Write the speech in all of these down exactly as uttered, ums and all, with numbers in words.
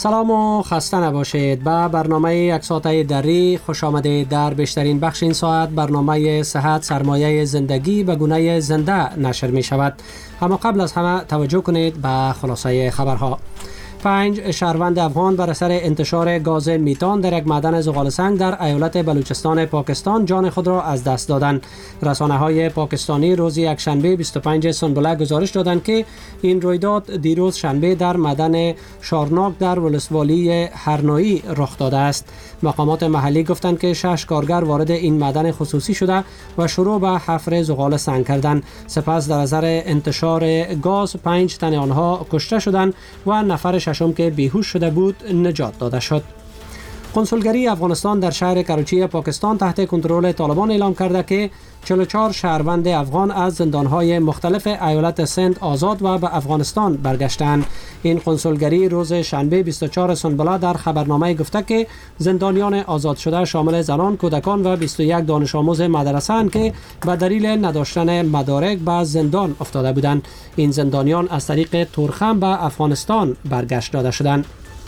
سلام و خسته نباشید. به برنامه یک ساعته دری خوش آمدید. در بیشترین بخش این ساعت برنامه صحت سرمایه زندگی به گونه زنده نشر می شود. اما قبل از همه توجه کنید به خلاصه خبرها. پنج شهروند افغان بر اثر انتشار گاز میتان در یک معدن زغال سنگ در ایالت بلوچستان پاکستان جان خود را از دست دادند. رسانه‌های پاکستانی روز یکشنبه بیست و پنج سنبله گزارش دادند که این رویداد دیروز شنبه در معدن شارناک در ولسوالی هرنایی رخ داده است. مقامات محلی گفتند که شش کارگر وارد این معدن خصوصی شده و شروع به حفر زغال سنگ کردند. سپس در اثر انتشار گاز پنج تن آنها کشته شدند و نفر ششم که بیهوش شده بود نجات داده شد. کنسولگری افغانستان در شهر کراچی پاکستان تحت کنترل طالبان اعلام کرده که چهل و چهار شهروند افغان از زندانهای مختلف ایالت سند آزاد و به افغانستان برگشتند. این کنسولگری روز شنبه بیست و چهار سنبله در خبرنامه گفته که زندانیان آزاد شده شامل زنان، کودکان و بیست و یک دانش آموز مدرسه اند که به دلیل نداشتن مدارک به زندان افتاده بودند. این زندانیان از طریق تورخم به افغانستان برگشت داده شدند.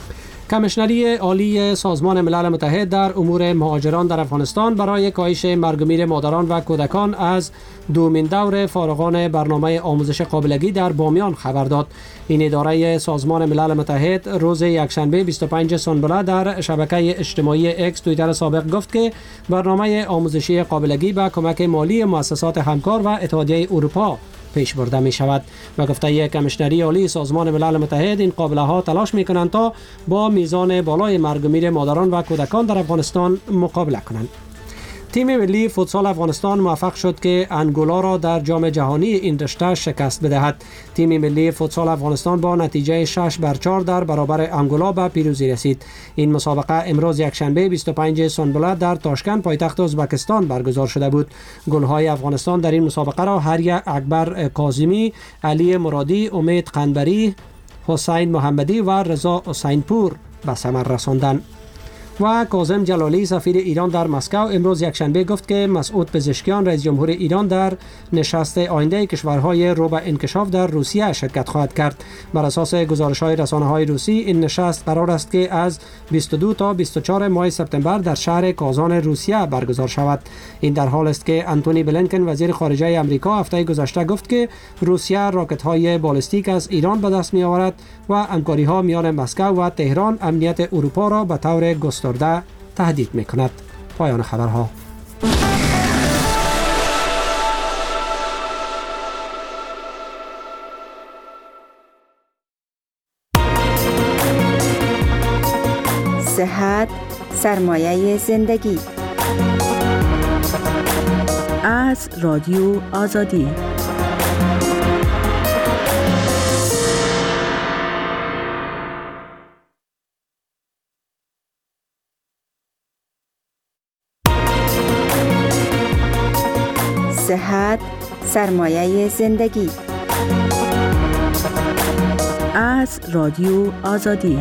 کمیشنری عالی سازمان ملل متحد در امور مهاجران در افغانستان برای کاهش مرگ و میر مادران و کودکان از دومین دور فارغان برنامه آموزش قابلگی در بامیان خبر داد. این اداره سازمان ملل متحد روز یکشنبه بیست و پنج سنبله در شبکه اجتماعی اکس توییتر سابق گفت که برنامه آموزشی قابلگی با کمک مالی مؤسسات همکار و اتحادیه اروپا پیش برده می شود. و گفته کمیشنری عالی سازمان ملل متحد این قابله ها تلاش می کنند تا با میزان بالای مرگ و میر مادران و کودکان در افغانستان مقابله کنند. تیم ملی فوتسال افغانستان موفق شد که انگولا را در جام جهانی این رشته شکست بدهد. تیم ملی فوتسال افغانستان با نتیجه شش بر چهار در برابر انگولا به پیروزی رسید. این مسابقه امروز یکشنبه بیست و پنج سنبله در تاشکند پایتخت ازبکستان برگزار شده بود. گل‌های افغانستان در این مسابقه را هر یک اکبر کاظمی، علی مرادی، امید قنبری، حسین محمدی و رضا حسینپور به ثمر رساندند. و کاظم جلالی سفیر ایران در مسکو امروز یکشنبه گفت که مسعود پزشکیان رئیس جمهور ایران در نشست آینده کشورهای رو به انکشاف در روسیه شرکت خواهد کرد. بر اساس گزارش‌های رسانه‌های روسی این نشست قرار است که از بیست و دو تا بیست و چهار ماه سپتامبر در شهر کازان روسیه برگزار شود. این در حال است که آنتونی بلینکن وزیر خارجه آمریکا هفته گذشته گفت که روسیه راکت‌های بالستیک از ایران به دست می‌آورد و همکاری‌ها میان مسکو و تهران امنیت اروپا را به طور گسترده تهدید می‌کند. پایان خبرها. صحت سرمایه زندگی از رادیو آزادی. صحت سرمایه زندگی از رادیو آزادی.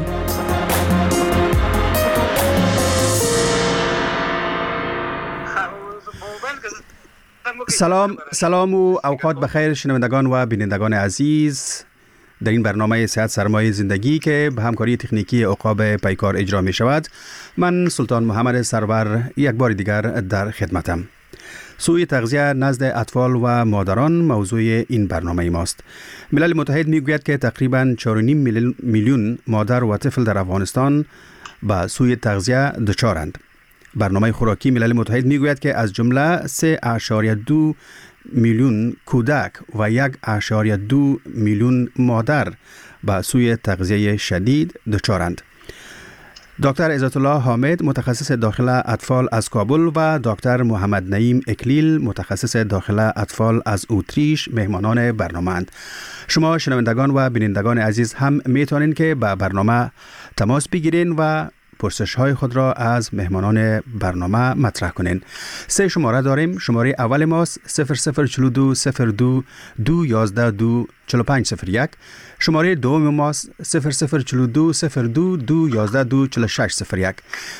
سلام سلام و اوقات بخیر شنوندگان و بینندگان عزیز. در این برنامه صحت سرمایه زندگی که به همکاری تکنیکی عقاب پیکار اجرا می شود، من سلطان محمد سرور یک بار دیگر در خدمتم. سوء تغذیه نزد اطفال و مادران موضوع این برنامه ماست. ملل متحد می گوید که تقریباً چهار و نیم میلیون مادر و طفل در افغانستان با سوء تغذیه دچارند. برنامه خوراکی ملل متحد می گوید که از جمله سه اشاریه دو میلیون کودک و یک اشاریه دو میلیون مادر با سوء تغذیه شدید دچارند. دکتر عزت الله حامد متخصص داخل اطفال از کابل و دکتر محمد نعیم اکلیل متخصص داخل اطفال از اتریش مهمانان برنامه اند. شما شنوندگان و بینندگان عزیز هم میتونین که با برنامه تماس بگیرین و پرسش های خود را از مهمانان برنامه مطرح کنین. سه شماره داریم. شماره اول ماست صفر صفر چهل و دو صفر دو دو یازده دو چهل و پنج صفر یک. شماره دوم ماست صفر صفر چهل و دو صفر دو دو یازده دو چهل و شش صفر یک.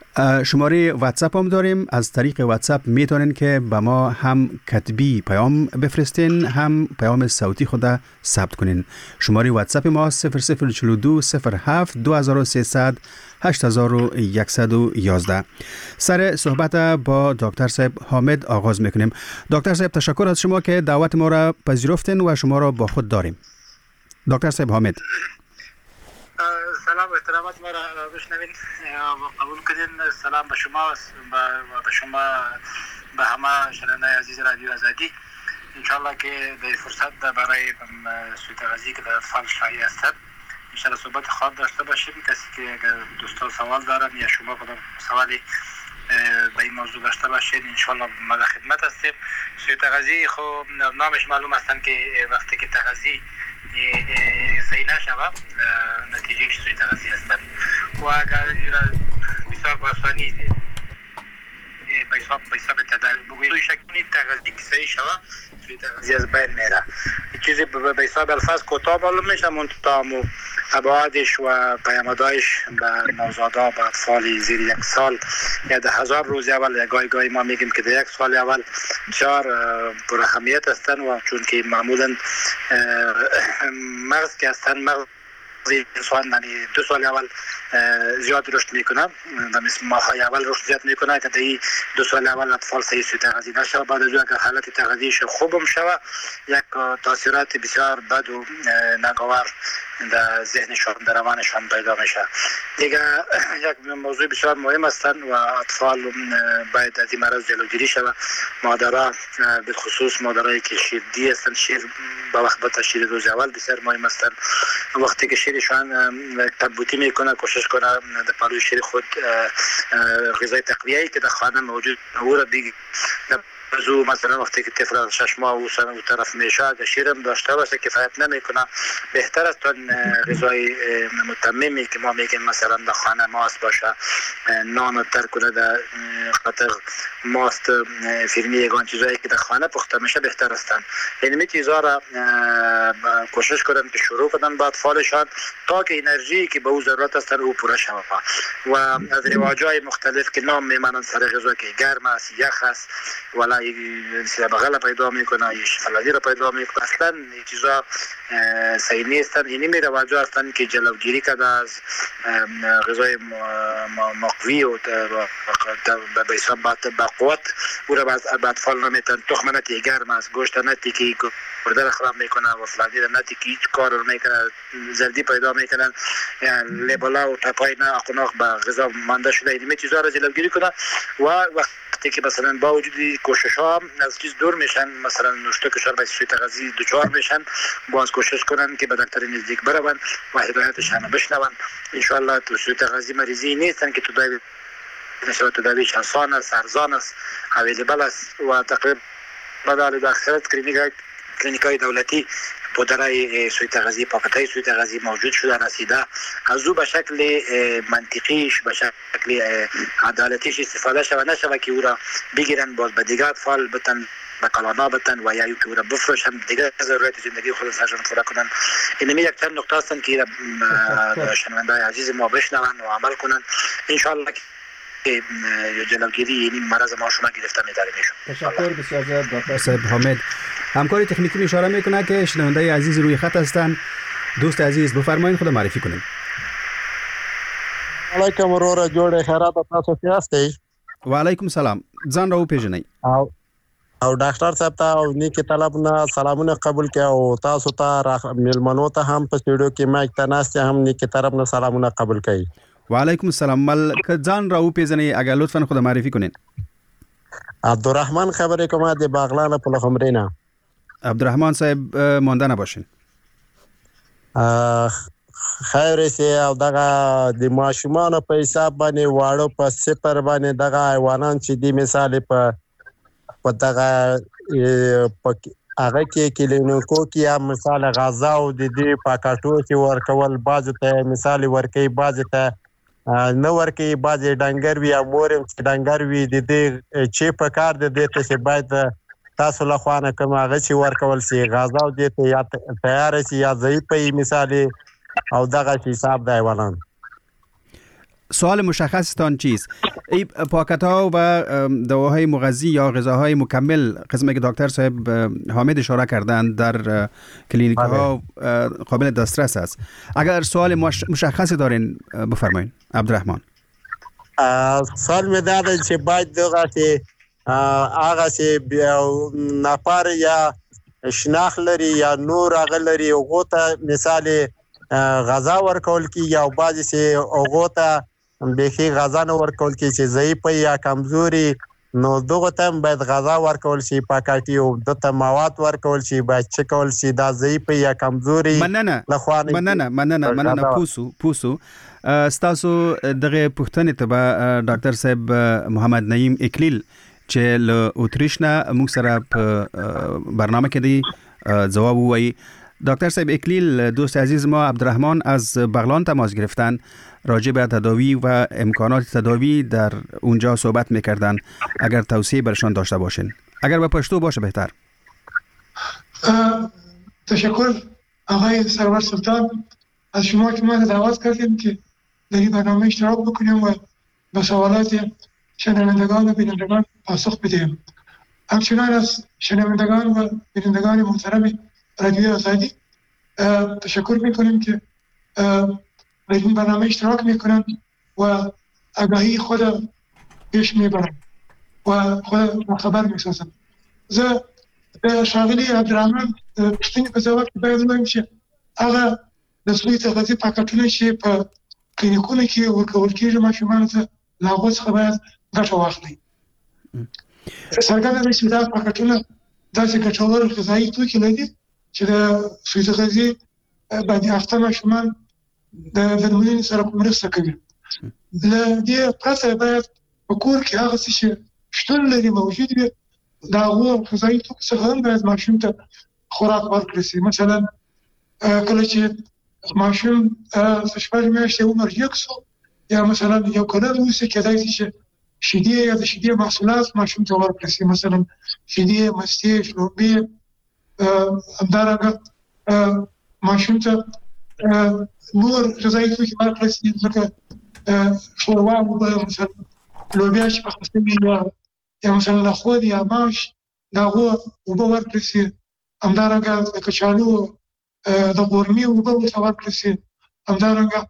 شماره واتساپ هم داریم. از طریق واتساپ میتونین که به ما هم کتبی پیام بفرستین، هم پیام صوتی خود ثبت کنین. شماره واتساپ ما صفر صفر چهل و دو صفر هفت دو هزار و سیصد هشت هزار و صد و یازده. سر صحبت با دکتر صاحب حامد آغاز میکنیم. دکتر صاحب تشکر از شما که دعوت ما را پذیرفتین و شما را با خود داریم. دکتر صاحب حامد، سلام و احترامات ما را بشنوین و قبول کنین. سلام به شما و به شما به همه شنوندگان عزیز رادیو آزادی. انشالله که در فرصت برای سویت غذی که در اطفال شایع هستند انشالله صحبت خواب داشته باشیم. کسی که اگر دوستان سوال دارن یا شما خودم سوالی به این موضوع داشته باشین انشالله ما در خدمت هستیم. سویت غذی خب نامش معلوم هستن که وقتی که تغذی صحیح نشود نتیجه سوی تغذیه هستند و اگر بسیار باسانی به حساب تداوی بگویید شکلی تغذیه که صحیح شود سوی تغذیه از بین میره. چیزی به حساب الفاظ کوتاه معلوم میشه منتها ابعادش و پیامدهایش به نوزادا به اطفال زیر یک سال یا ده هزار روز اول یا گاهی گاهی ما میگیم که در یک سال اول بسیار پر اهمیت هستند و چون که معمولا مغز که هستند مغز انسان یعنی دو سال اول زیاد رشد میکنه و مثل ماهای اول رشد زیاد میکنه که در دو سال اول اطفال صحیح سوی تغذیه نشه. بعد از اگر حالت تغذیهش خوبم شوه یک تاثیرات بسیار بد و ناگوار در ذهنشان در روانشان پیدا میشه. دیگه یک موضوع بسیار مهم هستند و اطفال باید از این مرض جلوگیری شود. مادرها به خصوص مادرایی که شیردی هستند شیر با وقت بتا شیر روز اول بسیار مهم هستند. وقتی که شیرشان تنبوتی میکنه کوشش کنه در پلوی شیر خود غذای تقویه‌ای که در خانه موجود او را بگی زو مثلا وقتی که طفل شش ماه و سن و طرف میشه اگه شیرم داشته باشه کفایت نمیکنه. بهتر است اون غذای متممی که ما میگیم مثلا در خانه ماست باشه نان تر کنه در خاطر ماست فیلمی یگان چیزایی که در خانه پخته میشه بهتر هستند. یعنی می چیزا را کوشش کنن که شروع کنن با اطفالشان تا که انرژی که به او ضرورت است او پوره شود و از رواجای مختلف که نام میمانند سر غذا که گرم است یخ است ولا بغل پیدا میکنه یا فلادی را پیدا میکنه اصلا این چیزا صحیح نیستن. یعنی می رواجا هستند که جلوگیری کرده از غذای مقوی و به حساب با قوت او را به اطفال نمیتن. تخم نتی گرم است گوشت نتی که گرده را خراب میکنه و فلادی را نتی که هیچ کار را میکنه زردی پیدا میکنن لیبلا و تپای نه اقناق به غذا مانده شده. این چیزا را جلوگیری کنه و وقتی که مثلا با وجود کوشش ها از چیز دور میشن مثلا نوشته کشور به سوی تغذیه دچار میشن باز کوشش کنن که به دکتر نزدیک بروند و هدایتش همه بشنون. ان شاء الله تو سوی تغذیه مریضی نیستن که تداوی نشه تداویش آسان است ارزان است اویلیبل است و تقریبا بدل داخلت کلینیک کلینیکای دولتی پودرای سوی تغذیه پاکتای سوی تغذیه موجود شده رسیده. از او به شکل منطقیش به شکل عدالتیش استفاده شود نشود که او را بگیرن باز به دیگر اطفال بتن به کلانا بتن و یا که او را بفروشن دیگر ضرورت زندگی خود سرشان پورا کنن. این یک چند نقطه هستند که شنونده‌های عزیز ما بشنون و عمل کنن. انشالله که جلوگیری این مرض ما شما گرفته می‌داره میشون. تشکر بسیار زیاد دکتر صاحب حامد. همکاری تکنیکی اشاره میکنه که شنونده عزیز روی خط هستند. دوست عزیز بفرمایید خود معرفی کنید. علیکم ورور جوړ خیرات تاسو ته هستئ. و علیکم سلام. ځان راو پیژنئ. او او ډاکټر صاحب ته او نیکی طلبونه سلامونه قبول کړه او تاسو ته میلمنو ته هم په سټوډیو کې ما اکتناسته هم نیکی طرفونه سلامونه قبول کړئ. و علیکم السلام. مل که ځان راو پیژنئ اگر لطفا خود معرفی کنید. عبدالرحمن خبرې کومه د باغلان په لخمرینا. عبدالرحمن صاحب مانده نباشین. خیر سي او دغه د ماشومان په حساب باندې واړو په صفر باندې دغه حیوانات چې دی مثال په په دغه هغه کې کلینیکو کې یا مثال غذا او د دې پاکټو کې ورکول باز ته مثال ورکي باز ته نو ورکي باز ډنګر وي او مورم ډنګر وي د دې چې په کار د دې ته باید تاسو له خوانه کوم هغه چې ورکول سي غذا او دې ته یا تیار سي یا ضعیف مثال او دغه حساب دی ولان. سوال مشخصتان چیست؟ این پاکت ها و دواهای مغذی یا غذاهای مکمل قسمی که دکتر صاحب حامد اشاره کردند در کلینیک ها قابل دسترس است. اگر سوال مشخصی دارین بفرمایید عبدالرحمن. سوال می داده چې باید دغه چې هغه چې نفر یا شناخت لري یا نور هغه لري هغو ته مثال غذا ورکول کیږي او بعضې چې هغو ته بیخي غذا نه ورکول کیږي چې ضعیف یا کمزوري نو دغو ته هم باید غذا ورکول شي پاکټي او دغه ته مواد ورکول شي باید چې کول شي دا ضعیف یا کمزوري مننه مننه مننه مننه پوسو پوسو ستاسو دغه پوښتنې ته به ډاکټر صاحب محمد نعیم اکلیل چې له اتریش نه موږ سره په برنامه کې دی جواب وایي. دکتر صاحب اکلیل دوست عزیز ما عبدالرحمن از بغلان تماس گرفتن، راجع به تداوی و امکانات تداوی در اونجا صحبت میکردن. اگر توصیه برشان داشته باشین، اگر به پشتو باشه بهتر. تشکر آقای سرور سلطان از شما که ما دعوت کردیم که در این برنامه اشتراک بکنیم و به سوالات شنوندگان و بینندگان پاسخ بدهیم. همچنان از شنوندگان و بینندگان محترم رادیو آزادی تشکر میکنیم که در این برنامه اشتراک میکنند و آگاهی خود پیش میبرند و خود خبر میسازند. زه د شاغلي عبدالرحمن پښتني په ځواب کې باید ووایم چې هغه د سوی تغذیه پاکټونه چې په کلینیکونو کې ورکول کېږي ماشومانو ته له هغو څخه باید ګټه واخلي. څرګنده ده چې دا پاکټونه داسې ګټور غذایي توکي لري چې د سوی تغذیې باندې اخته ماشومان د درملنې سره مرسته کوي. له دې پرته باید په کور کې هغه څه چې شتون لري موجود وي د هغو غذایي توکو څخه هم باید ماشوم ته خوراک ورکړل شي. مثلا کله چې ماشوم شپږ میاشتې عمر یې شو یا مثلا یو کلن اوسي کېدای شي چې شیدې یا د شیدې محصولات ماشوم ته ورکړل شي، مثلا شیدې، مستې، شړومبې. همدارنګه ماشوم ته نور غذایي توکي ورکړل شي لکه ښوروا، اوبه، مثلا لوبیا چې پخه شوې یا مثلا خود یا ماش د هغو اوبه ورکړل شي. همدارنګه د کچالو د غورمې اوبه ورته ورکړل شي. همدارنګه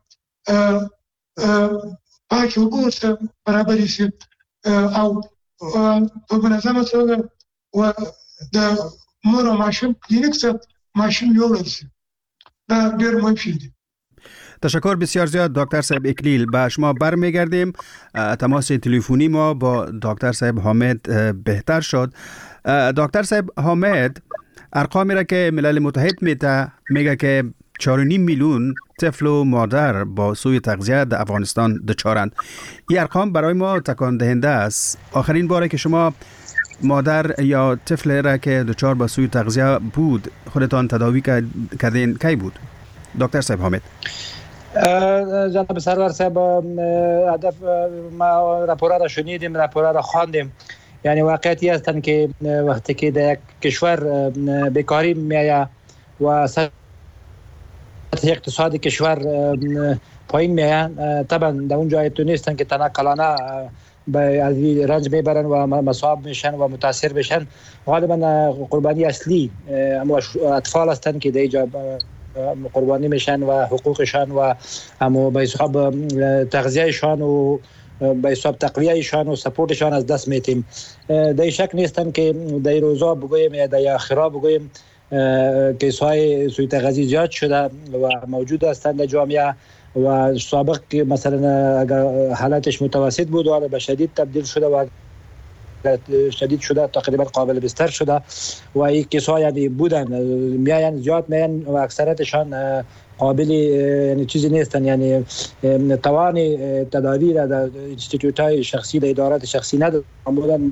پاکې اوبه ورته برابرې شي او په منظمه توګه د مور و ماشوم کلینیک ته ماشوم یوړل شي. دا ډېر مهم شی دی. تشکر بسیار زیاد دکتر صاحب اکلیل. به شما برمیگردیم. تماس تلفنی ما با دکتر صاحب حامد بهتر شد. دکتر صاحب حامد، ارقامی را که ملل متحد میده میگه که چهار و نیم میلیون طفل و مادر با سوء تغذیه در افغانستان دچارند. این ارقام برای ما تکان دهنده است. آخرین باره که شما مادر یا طفل را که دچار با سوء تغذیه بود خودتان تداوی کردین کی بود؟ دکتر صاحب حامد. جناب سرور صاحب، هدف ما راپورا را شنیدیم، راپورا را خواندیم. یعنی واقعیتی هستند که وقتی که در یک کشور بیکاری میآید و سطح اقتصادی کشور پایین میآید، طبعا در اون جای تو نیستن که تنها کلانه به از رنج میبرن و مصاب میشن و متاثر بشن. غالبا قربانی اصلی اما اطفال هستند که در اینجا قربانی میشن و حقوقشان و اما به حساب تغذیهشان و به حساب تقویهشان و سپورتشان از دست میتیم. در شک نیستن که در روزا بگویم یا در آخرا بگویم کیس‌های سوء تغذیه زیاد شده و موجود هستند در جامعه و سابق که مثلا اگر حالتش متوسط بود و به شدید تبدیل شده و شدید شده تقریبا قابل بستر شده و این کیس‌ها یعنی بودن میاین زیاد میاین و اکثرتشان قابل یعنی چیزی نیستن، یعنی توان تداوی را در انستیتوت‌های شخصی در ادارات شخصی ندارن، بودن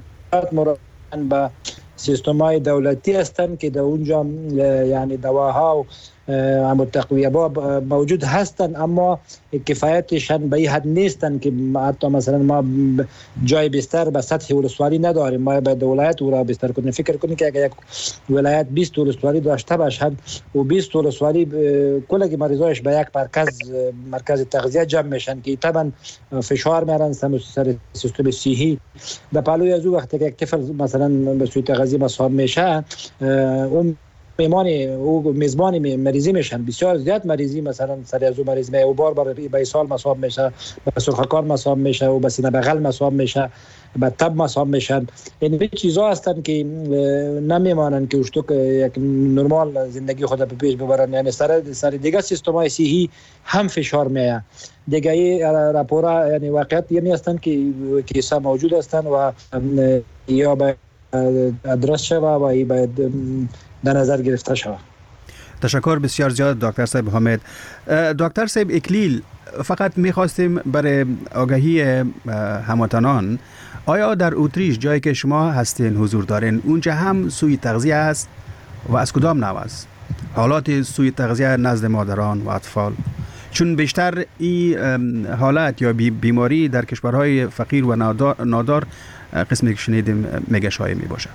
مرتبط به سیستم‌های دولتی هستند که در اونجا یعنی دواها و اما تقویه با موجود هستند، اما کفایتشان به این حد نیستند که حتی مثلا ما جای بستر به سطح ولسوالی نداریم. ما باید ولایت او را بستر کنیم. فکر کنید که اگر یک ولایت بیست ولسوالی داشته باشد و بیست ولسوالی کل مریضایش به یک مرکز مرکز تغذیه جمع میشن که طبعا فشار میارن سر سیستم صحی. در پلوی از او وقتی که یک طفل مثلا به سوی تغذیه مصاب میشه، اون میمان او میزبان مریضی میشن، بسیار زیاد مریضی مثلا سر از او مریض می او بار بار به سال مصاب میشه، به سرخکار مصاب میشه و به سینه بغل مصاب میشه، به تب مصاب میشن. این چیزا هستن که نمیمانن که اشتو یک نرمال زندگی خود به پیش ببرن. یعنی سر سر دیگه سیستمای صحی هم فشار میه. دیگه ای راپورا یعنی واقعیت یعنی هستن که کیسا موجود هستن و یا به ادرس شوه و ای باید در نظر گرفته شود. تشکر بسیار زیاد دکتر صاحب حامد. دکتر صاحب اکلیل، فقط میخواستیم برای آگاهی هموطنان، آیا در اتریش جایی که شما هستین حضور دارین اونجا هم سوی تغذیه است و از کدام نوع است؟ حالات سوی تغذیه نزد مادران و اطفال، چون بیشتر این حالت یا بیماری در کشورهای فقیر و نادار قسمی که شنیدیم میگه شایع می باشه.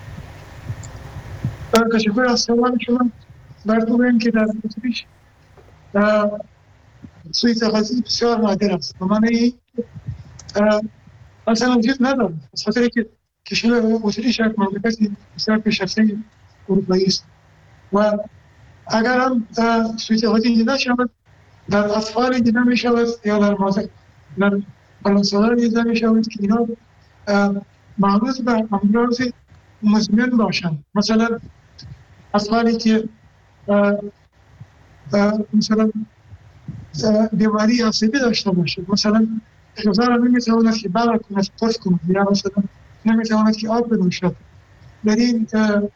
تشکر از سوال شما. براتون بگم که در اتریش سوی تغذیه بسیار نادر است. معنی اصلا وجود نداره. از خاطر که کشور اتریش یک مملکت بسیار پیشرفته اروپایی است و اگر هم سوی تغذیه دیده شود در اطفال دیده می شود یا در مادر در بلندسالان دیده می شود که اینا معروض به امراض مزمن باشند. مثلا اطفالی که مثلا بیماری عصبی داشته باشد، مثلا غذا را نمیتواند که بلع کند، پرس کند، یا مثلا نمیتواند که آب بنوشد. در این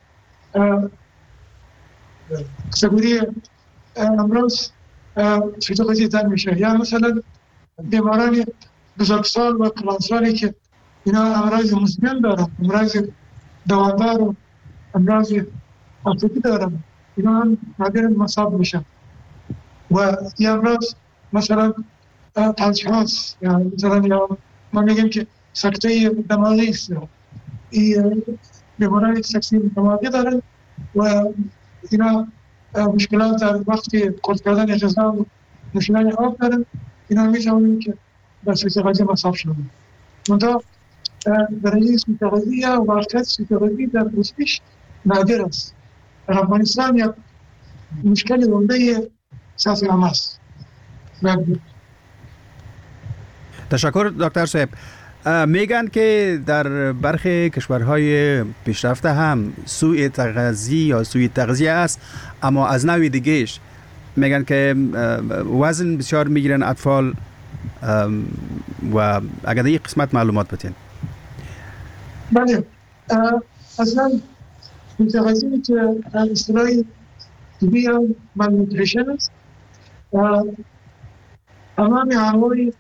کاتگوری امراض سوی تغذیه دیده میشه. یا مثلا بیماران بزرگسال و کلانسالی که اینا امراض مزمن دارن، امراض دوامدار و امراض عاطفی دارن، اینا هم نادراً مصاب میشن. و این امراض مثلا پلچهاست، یا مثلا یا ما میگیم که سکته دماغی است. این بیماران سکته دماغی دارن و اینا مشکلات در وقتی خورد کردن غذا و نوشیدن آب دارن. اینا میتونن که در سوی تغذیه مصاب شدن. منتها درجه سوی تغذیه و واقعیت سوی تغذیه در اتریش نادر است. در افغانستان یک مشکل عمده سطح عامه است. تشکر دکتر صاحب. میگن که در برخی کشورهای پیشرفته هم سوی تغذیه یا سوی تغذیه است، اما از نوع دیگهش میگن که وزن بسیار میگیرن اطفال و اگر این قسمت معلومات بتین. بله، اصلا تغذیه که اصطلاحی طبی هم malnutrition است. تمام انواع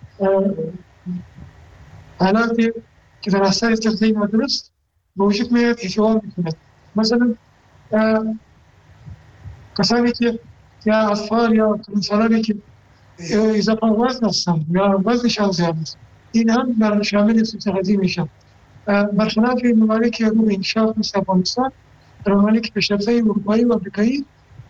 حالاتی که در اثر تغذیه نادرست به وجود میاد اشتغال میکند. مثلا کسانی که یا اطفال یا کلانسالانی که اضافه وزن هستند یا وزنشان زیاد است، این هم در شامل سوی تغذیه میشن. برخلاف ممالک روی انکشاف مثل افغانستان، در ممالک پیشرفته اروپایی و آمریکایی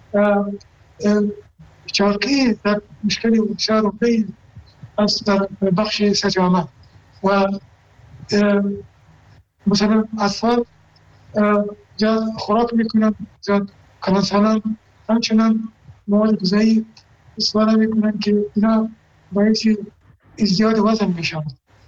چارقی در مشکل بسیار عمده است در بخش سطح عامه. و مثلا اطفال زیاد خوراک میکنن، زیاد کلانسالان همچنان مواد غذایی استفاده میکنن که اینا باعث ازدیاد وزن میشن.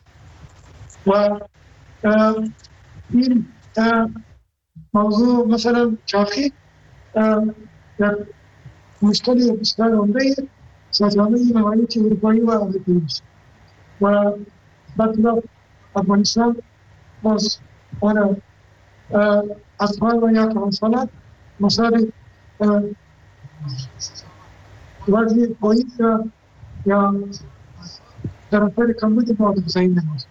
و این موضوع مثلا چاقی یک مشکل بسیار عمده سطح عامه ممالک اروپایی و آمریکایی است. و بطلاق افغانستان باز آن اطفال و یا کلانسالان مسائل وزن پایین یا در اثر کمبود مواد غذایی نماست.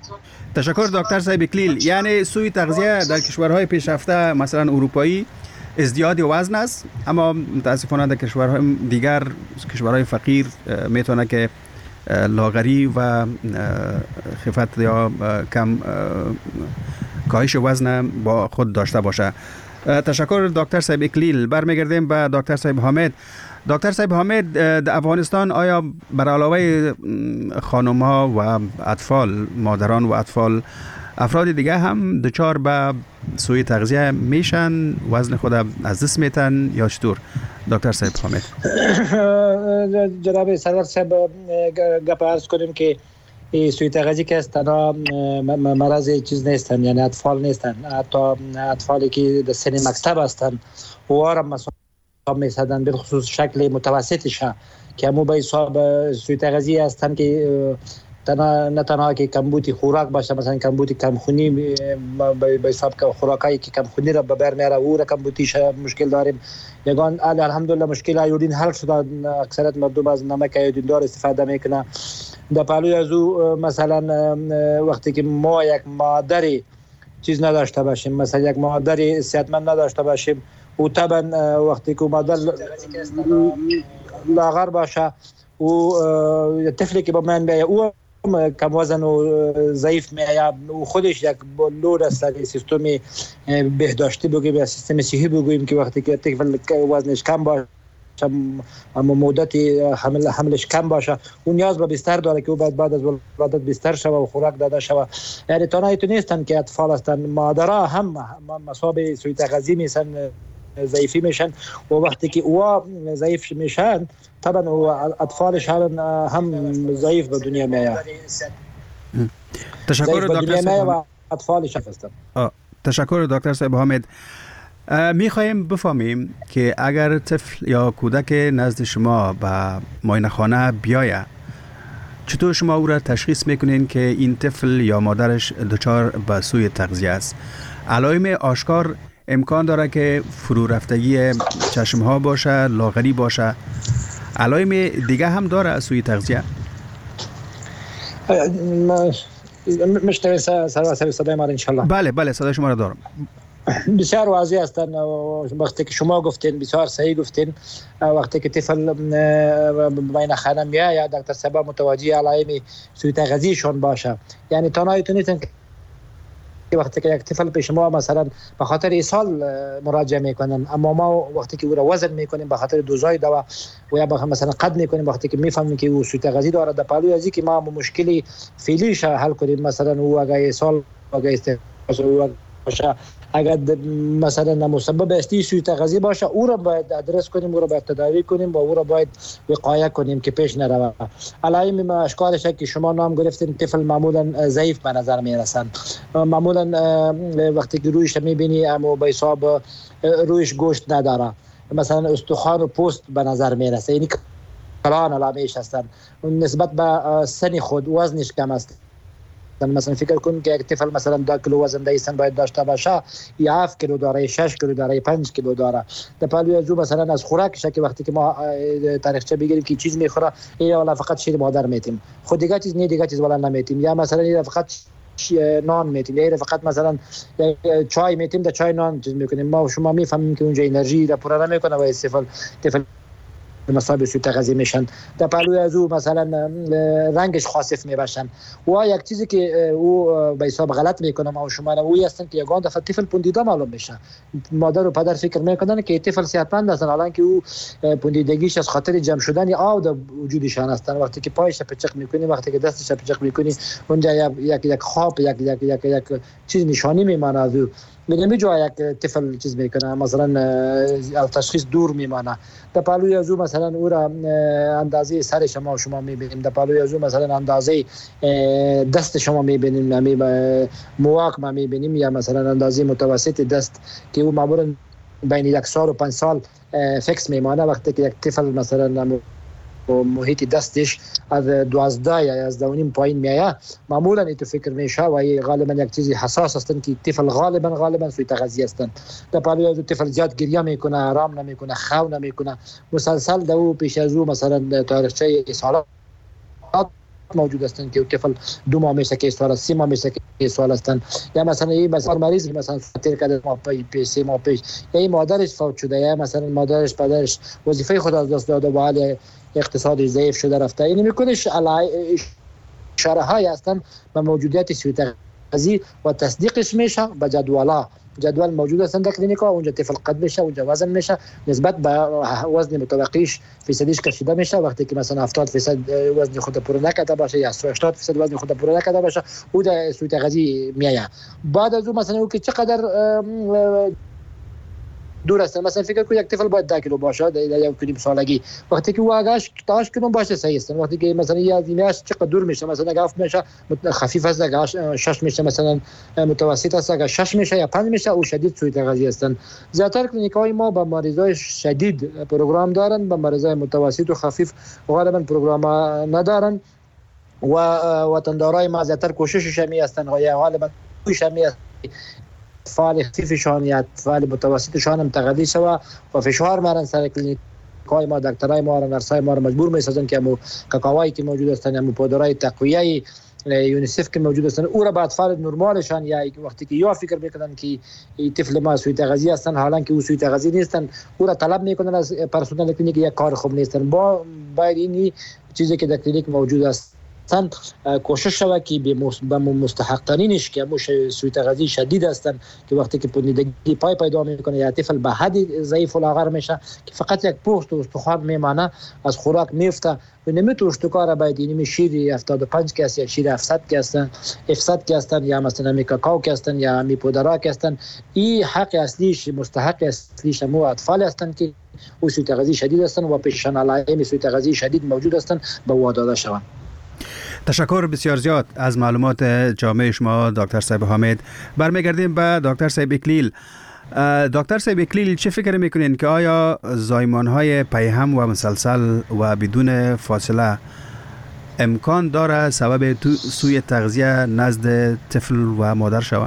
تشکر دکتر صاحب اکلیل. یعنی سوی تغذیه در کشورهای پیشرفته مثلا اروپایی ازدیاد وزن است، اما متاسفانه در کشورهای دیگر، کشورهای فقیر، میتونه که لاغری و خفت یا کم کاهش وزن با خود داشته باشه. تشکر دکتر صاحب اکلیل. برمیگردیم به دکتر صاحب حامد. دکتر صاحب حامد، در افغانستان آیا بر علاوه خانم ها و اطفال، مادران و اطفال، افراد دیگه هم دچار به سوء تغذیه میشن، وزن خود از دست میتن یا چطور؟ دکتر صاحب حامد. جناب سرور صاحب، گپ عرض کنیم که سوء تغذیه که است تنها مرض چیز نیستن، یعنی اطفال نیستن، حتی اطفالی که در سن مکتب هستن و هم مصاب میشدن، به خصوص شکل متوسطش که همو به حساب سوء تغذیه هستن که تنها نه تنها که کمبود خوراک باشه، مثلا کمبود کمخونی به حساب که خوراکایی که کمخونی را به بر میاره او را کمبودیش مشکل داریم. یگان الحمدلله مشکل ایودین حل شده، اکثریت مردم از نمک ایودین دار استفاده میکنه. در پهلوی از او مثلا وقتی که ما یک مادری چیز نداشته باشیم، مثلا یک مادری صحتمند نداشته باشیم، او طبعا وقتی که مادر لاغر باشه و طفلی که با من بیایه او کم وزن و ضعیف میآید و خودش یک لود است در سیستم بهداشتی بگوییم یا سیستم صحی بگوییم که وقتی که طفل وزنش کم باشه اما مدت حمل حملش کم باشه اون نیاز به بستر داره که او بعد بعد از ولادت بستر شوه و خوراک داده شوه. یعنی تنها ایتو نیستن که اطفال هستن، مادرها هم مصاب سوء تغذیه میشن، ضعیفی میشن و وقتی که او ضعیف میشن طبعا اطفالش هم ضعیف به دنیا میآید. تشکر دکتر صاحب. اطفالش هستن. تشکر دکتر صاحب حامد. میخوایم بفهمیم که اگر طفل یا کودک نزد شما به معاینه خانه بیاید، چطور شما او را تشخیص میکنین که این طفل یا مادرش دچار به سوء تغذیه است؟ علائم آشکار امکان داره که فرو رفتگی چشم ها باشه، لاغری باشه، علائم دیگه هم داره سوء تغذیه؟ مشتوی سر صدای ما انشالله. بله بله صدای شما را دارم. بسیار واضح هستن. وقتی که شما گفتین بسیار صحیح گفتین، وقتی که طفل معاینه خانه میآید دکتر صاحب متوجه علائم سوء تغذیه‌شون باشه. یعنی تنها ایتونیتن که وقتی که یک طفل پیش ما مثلا به خاطر ایصال مراجعه میکنن، اما ما وقتی که او را وزن میکنیم به خاطر دوزای دوا و یا مثلا قد میکنیم، وقتی که میفهمیم که او سوء تغذیه داره، در پهلوی ازی که ما مشکلی فعلیش حل کنیم، مثلا او اگه ایصال اگه استفاده باشه، اگر مثلا مسبب اصلی سوء تغذیه باشه او را باید ادرس کنیم، او را باید تداوی کنیم و او را باید وقایه کنیم که پیش نروه. علائم اشکالش که شما نام گرفتین، طفل معمولا ضعیف به نظر میرسن، معمولا وقتی که رویش میبینی اما به حساب رویش گوشت نداره، مثلا استخوان و پوست به نظر میرسه، یعنی کلان علامه‌اش هستن. نسبت به سن خود وزنش کم است. مثلا فکر کن که یک طفل مثلا دو کیلو وزن دایستن باید داشته باشه، یا هفت کیلو داره، شش کیلو داره، پنج کیلو داره. در پهلوی از او مثلا از خوراکش که وقتی که ما تاریخچه بگیریم که چیز میخوره، یا ولا فقط شیر مادر میتیم، خود دیگه چیز نه، دیگه چیز ولا نمیتیم، یا مثلا فقط نان میتیم، یا فقط مثلا چای میتیم، در چای نان چیز میکنیم. ما شما میفهمیم که اونجا انرژی را پر نمیکنه و استفاده طفل مصاب سوء تغذیه میشن. در پهلوی از او مثلا رنگش خاصف میباشن و یک چیزی که او به حساب غلط میکنه ما شما اوی هستن که یگان دفعه طفل پوندیده معلوم میشه. مادر و پدر فکر میکنن که طفل صحتمند هستن، حالا که او پوندیدگیش از خاطر جمع شدن آب در وجودشان هستن. وقتی که پایش پچق میکنی، وقتی که دستش پچق میکنی، اونجا یک یک خواب یک یک یک یک چیز نشانی میمانه از او. میگم جو یک طفل چیز میکنه، مثلا تشخیص دور میمانه. در پهلوی از او مثلا او را اندازه سر شما شما میبینیم، در پهلوی از او مثلا اندازه دست شما میبینیم، می مواک ما میبینیم، یا مثلا اندازه متوسط دست که او معمولا بین یک سال و پنج سال فکس میمانه. وقتی که یک طفل مثلا محیط دستش از دوازده یا از دونیم پایین میایه، معمولا ایتو فکر میشه و غالبا یک چیزی حساس هستن که طفل غالبا غالبا سوء تغذیه هستن. در پهلوی از طفل زیاد گریه میکنه، آرام نمیکنه، خو نمیکنه، مسلسل دو پیش از او مثلا تاریخچه اصالات موجود هستند که طفل دو ماه میشه که سوال است، سه ماه میشه که سوال هستند، یا مثلا این مثلا مریض مثلا تیر کرده ما پی سه ماه پیش، یا این مادرش فوت شده، یا مثلا مادرش پدرش وظیفه خود از دست داده و حال اقتصادی ضعیف شده رفته، این میکنش اشاره های هستند به موجودیت سوء تغذیه و تصدیقش میشه به جدولا. جدول موجود است در کلینیکا، اونجا طفل قد میشه، اونجا وزن میشه، نسبت به وزن متوقعش فیصدیش کشیده میشه. وقتی که مثلا هفتاد درصد وزن خود پر نکرده باشه یا هشتاد درصد وزن خود پر نکرده باشه، او در سوء تغذیه میایه. بعد از اون مثلا او که چقدر دور است، مثلا فکر کنید یک طفل باید ده کیلو باشه در یک کلیم سالگی، وقتی که او اگه تاش کیلو باشه صحیح است. وقتی که مثلا یا میاش چقدر دور میشه، مثلا اگه هفت میشه خفیف است، اگه شش میشه مثلا متوسط است، اگه شش میشه یا پنج میشه او شدید سوء تغذیه هستند. زیاتر کلینیکای ما با مریضای شدید پروگرام دارن، با مریضای متوسط و خفیف غالبا پروگرام ندارن و وطندارای ما زیاتر کوششش می هستند یا غالبا کوشش می فعال خفیفشان یا فعال متوسطشان هم تغذیه شوه و فشار مارن سر کلینیکای ما، دکترای ما و نرسای ما رو مجبور میسازن که همو کاکاوایی که موجود هستن، همو پودرای تقویه یونیسف که موجود هستن، او را بعد فعال نرمالشان یا وقتی که یا فکر میکنن که این طفل ما سوء تغذیه هستن حالا که او سوء تغذیه نیستن، او را طلب میکنن از پرسنل کلینیک، یک کار خوب نیستن. با باید این چیزی که در کلینیک موجود است کوشش شوه که به مستحق ترینش که همون سوء تغذیه شدید هستن که وقتی که پوندگی پای پیدا میکنه یا طفل به حد ضعیف و لاغر میشه که فقط یک پوست و استخوان میمانه از خوراک میفته و نمیتونه اشتکار باید اینمی شیر هفتاد و پنج که هست یا شیر هفتصد که هستن هفتصد که هستن یا مثلا می کاکاو که هستن یا می پودرا که هستن، این حق اصلیش مستحق اصلیش همون اطفال هستن که او سوء تغذیه شدید هستن و پیششان علائم سوء تغذیه شدید موجود هستن به واداده شوند. تشکر بسیار زیاد از معلومات جامع شما دکتر صاحب حامد. برمیگردیم به دکتر صاحب اکلیل. دکتر صاحب اکلیل چه فکر میکنین که آیا زایمان‌های پیهم و مسلسل و بدون فاصله امکان داره سبب سوء تغذیه نزد طفل و مادر شود؟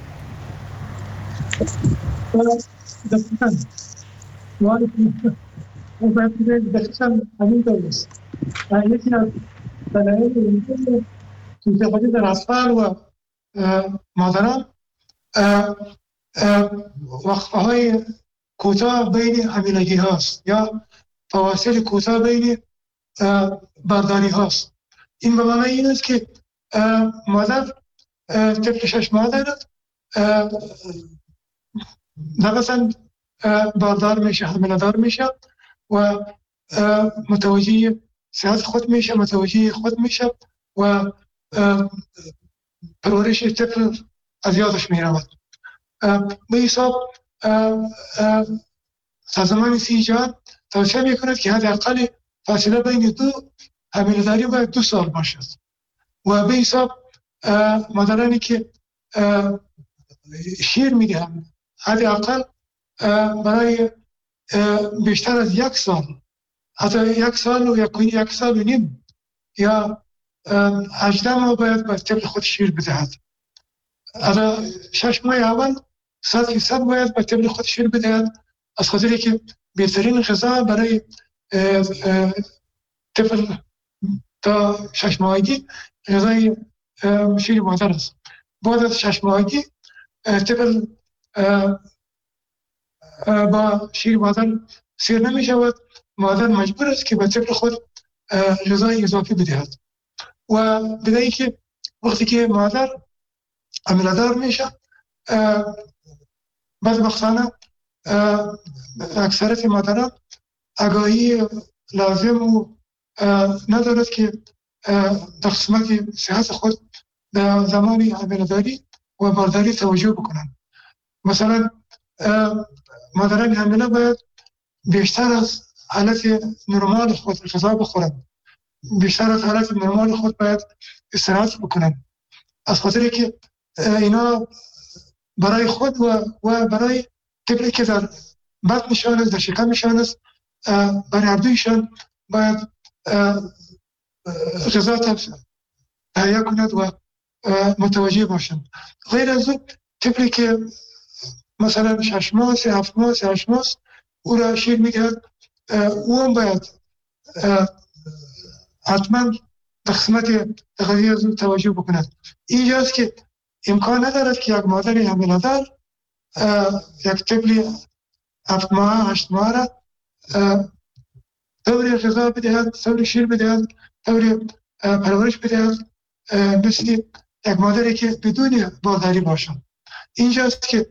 دلایل سوء تغذیه در اطفال و مادران وقفه‌های کوتاه بین حاملگی هاست یا فواصل کوتاه بین بارداری هاست. این به معنی این است که مادر طفل شش ماه دارد، نفساً باردار میشه، حامله‌دار میشه و متوجه صحت خود میشه، متوجه خود میشه و پرورش طفل از یادش میرود. به حساب سازمان سی جهان توصیه میکند که حداقل فاصله بین دو حامله‌داری باید دو سال باشد و به حساب مادرانی که شیر میدهند حداقل برای بیشتر از یک سال، حتی یک سال و یک, یک سال و نیم یا هجده ماه باید به طفل خود شیر بدهد. حتی شش ماه اول صد فیصد باید به طفل خود شیر بدهد، از خاطری که بهترین غذا برای طفل تا شش ماهگی غذای شیر مادر است. بعد از شش ماهگی طفل با شیر مادر سیر نمی شود، مادر مجبور است که به طفل خود غذای اضافی بدهد و بدهی که وقتی که مادر حامله‌دار میشه بدبختانه اکثرت مادران آگاهی لازم و ندارد که در قسمت صحت خود در زمان حامله‌داری و بارداری توجه بکنند. مثلا مادران حامله باید بیشتر از حالت نرمال خود غذا بخورند، بیشتر از حالت نرمال خود باید استراحت بکنند، از خاطری که اینا برای خود و, و برای طفلی که در بطنشان است، در شکمشان است، برای هر دویشان باید غذا تهیه کند و متوجه باشند. غیر از اون طفلی که مثلا شش ماه، سه هفت ماه، سه هشت ماه او را شیر میدهد، او هم باید حتما قسمت قضیه زود توجه بکند. اینجاست که امکان ندارد که یک مادر حامله‌دار یک طفل هفت ماه هشت ماه را طور غذا بدهد، طور شیر بدهد، طور پرورش بدهد مثل یک مادری که بدون بالداری باشد. اینجاست که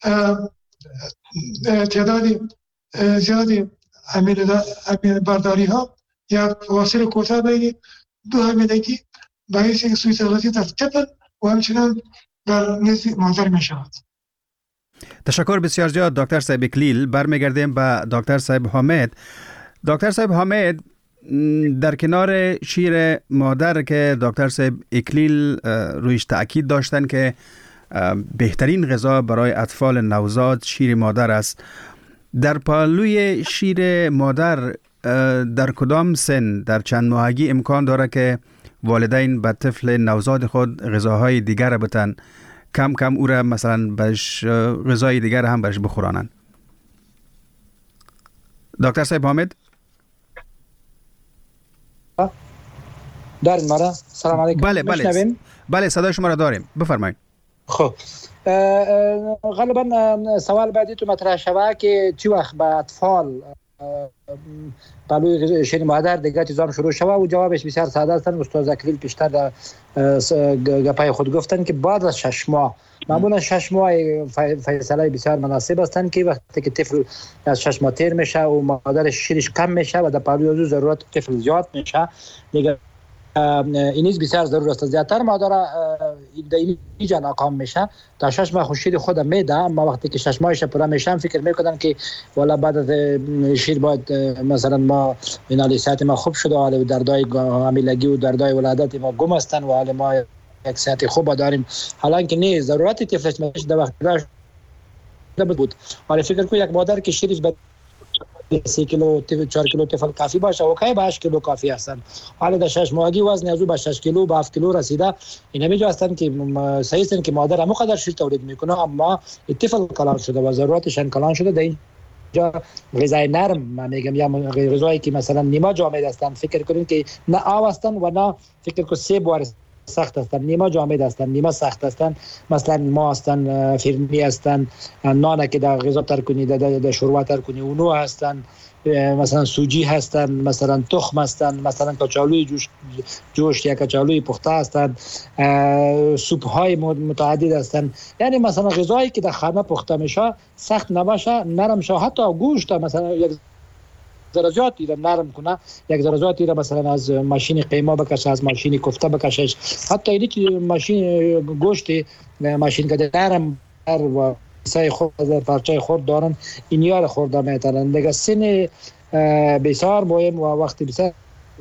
تعداد زیادی بارداری ها یا فواصل کوتاه بین دو حاملگی باعث سوء تغذیه در طفل و همچنان در نزد مادر می شود. تشکر بسیار زیاد دکتر صاحب اکلیل. برمیگردیم به دکتر صاحب حامد. دکتر صاحب حامد، در کنار شیر مادر که دکتر صاحب اکلیل رویش تأکید داشتن که بهترین غذا برای اطفال نوزاد شیر مادر است، در پالوی شیر مادر در کدام سن در چند ماهگی امکان داره که والدین به طفل نوزاد خود غذاهای دیگر بتن، کم کم او را مثلا بهش غذای دیگر هم بهش بخورانن؟ دکتر صاحب حامد دارین ما را؟ سلام علیکم. بله بله بله صدای شما را داریم، بفرمایید. خب غالبا سوال بعدی تو مطرح شوه که چی وقت به اطفال پالوی شیر مادر دیگه چیزام شروع شوه و جوابش بسیار ساده است. استاد اکلیل پیشتر در گپای خود گفتن که بعد از شش ماه، معمولا شش ماه فیصله بسیار مناسب هستند که وقتی که طفل از شش ماه تیر میشه و مادرش شیرش کم میشه و در پالوی او ضرورت طفل زیاد میشه، دیگه اینیز بسیار ضرور است. زیادتر مادر اینجا ناکام میشه تا شش ماه شیر خود میده، اما وقتی که شش ماهش پوره میشن فکر میکنن که والا بعد از شیر باید مثلا ما اینالی صحت ما خوب شده، حالا دردای حاملگی و دردای ولادت ما گم هستن و حالا ما یک صحت خوب داریم، حالا که نه ضرورت طفلش میشه در وقت داشت بود. حالا فکر کو یک مادر که شیرش به سه کیلو چهار کیلو طفل کافی باشه و که به هشت کیلو کافی هستن. حالا در شش ماهگی وزن از او به شش کیلو به هفت کیلو رسیده، اینا میجا هستن که صحیح است که مادر همو قدر شیر تولید میکنه اما طفل کلان شده و ضرورتشان کلان شده. در اینجا غذای نرم من میگم یا غذایی که مثلا نیمه جامد هستن، فکر کنین که نه آب هستن و نه فکر کو سه بار سخت هستن، نیمه جامد هستن نیمه سخت هستن. مثلا ما هستن فرنی هستن، نان که در غذا تر کنی در شوربه تر کنی اونو هستن، مثلا سوجی هستن، مثلا تخم هستن، مثلا کچالوی جوش جوش یا کچالوی پخته هستن، سوپ های متعدد هستن. یعنی مثلا غذایی که در خانه پخته میشه سخت نباشه، نرم شه، حتی گوشت مثلا یک ذرات را نرم کنه، یک ذرات را مثلا از ماشین قیمه بکشه، از ماشین کوفته بکشش، حتی اینی که ماشین گوشت ماشین که نرم و سای خود پارچه خورد دارن این یار خورده میتونن. دیگه سن بسیار مهم و وقتی بسیار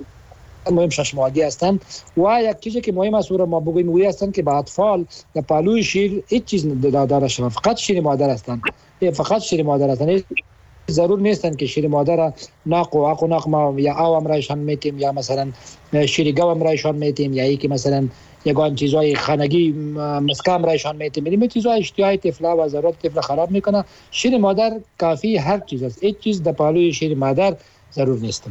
مهم شش ماهگی هستن و یک چیزی که مهم است رو ما بگویم وی هستن که با اطفال در پالوی شیر هیچ چیز داده شده، فقط شیر مادر هستن، فقط شیر مادر هستن. ضرور نیستن که شیر مادر ناق و عق و ناق ما یا آوام رایشان میتیم یا مثلا شیر گوام رایشان میتیم یا ای که مثلا یگان چیزای خانگی مسکام رایشان میتیم. این چیزا اشتیاق طفل و ضرورت طفل خراب میکنه. شیر مادر کافی هر چیز است، هیچ چیز در پالوی شیر مادر ضرور نیست.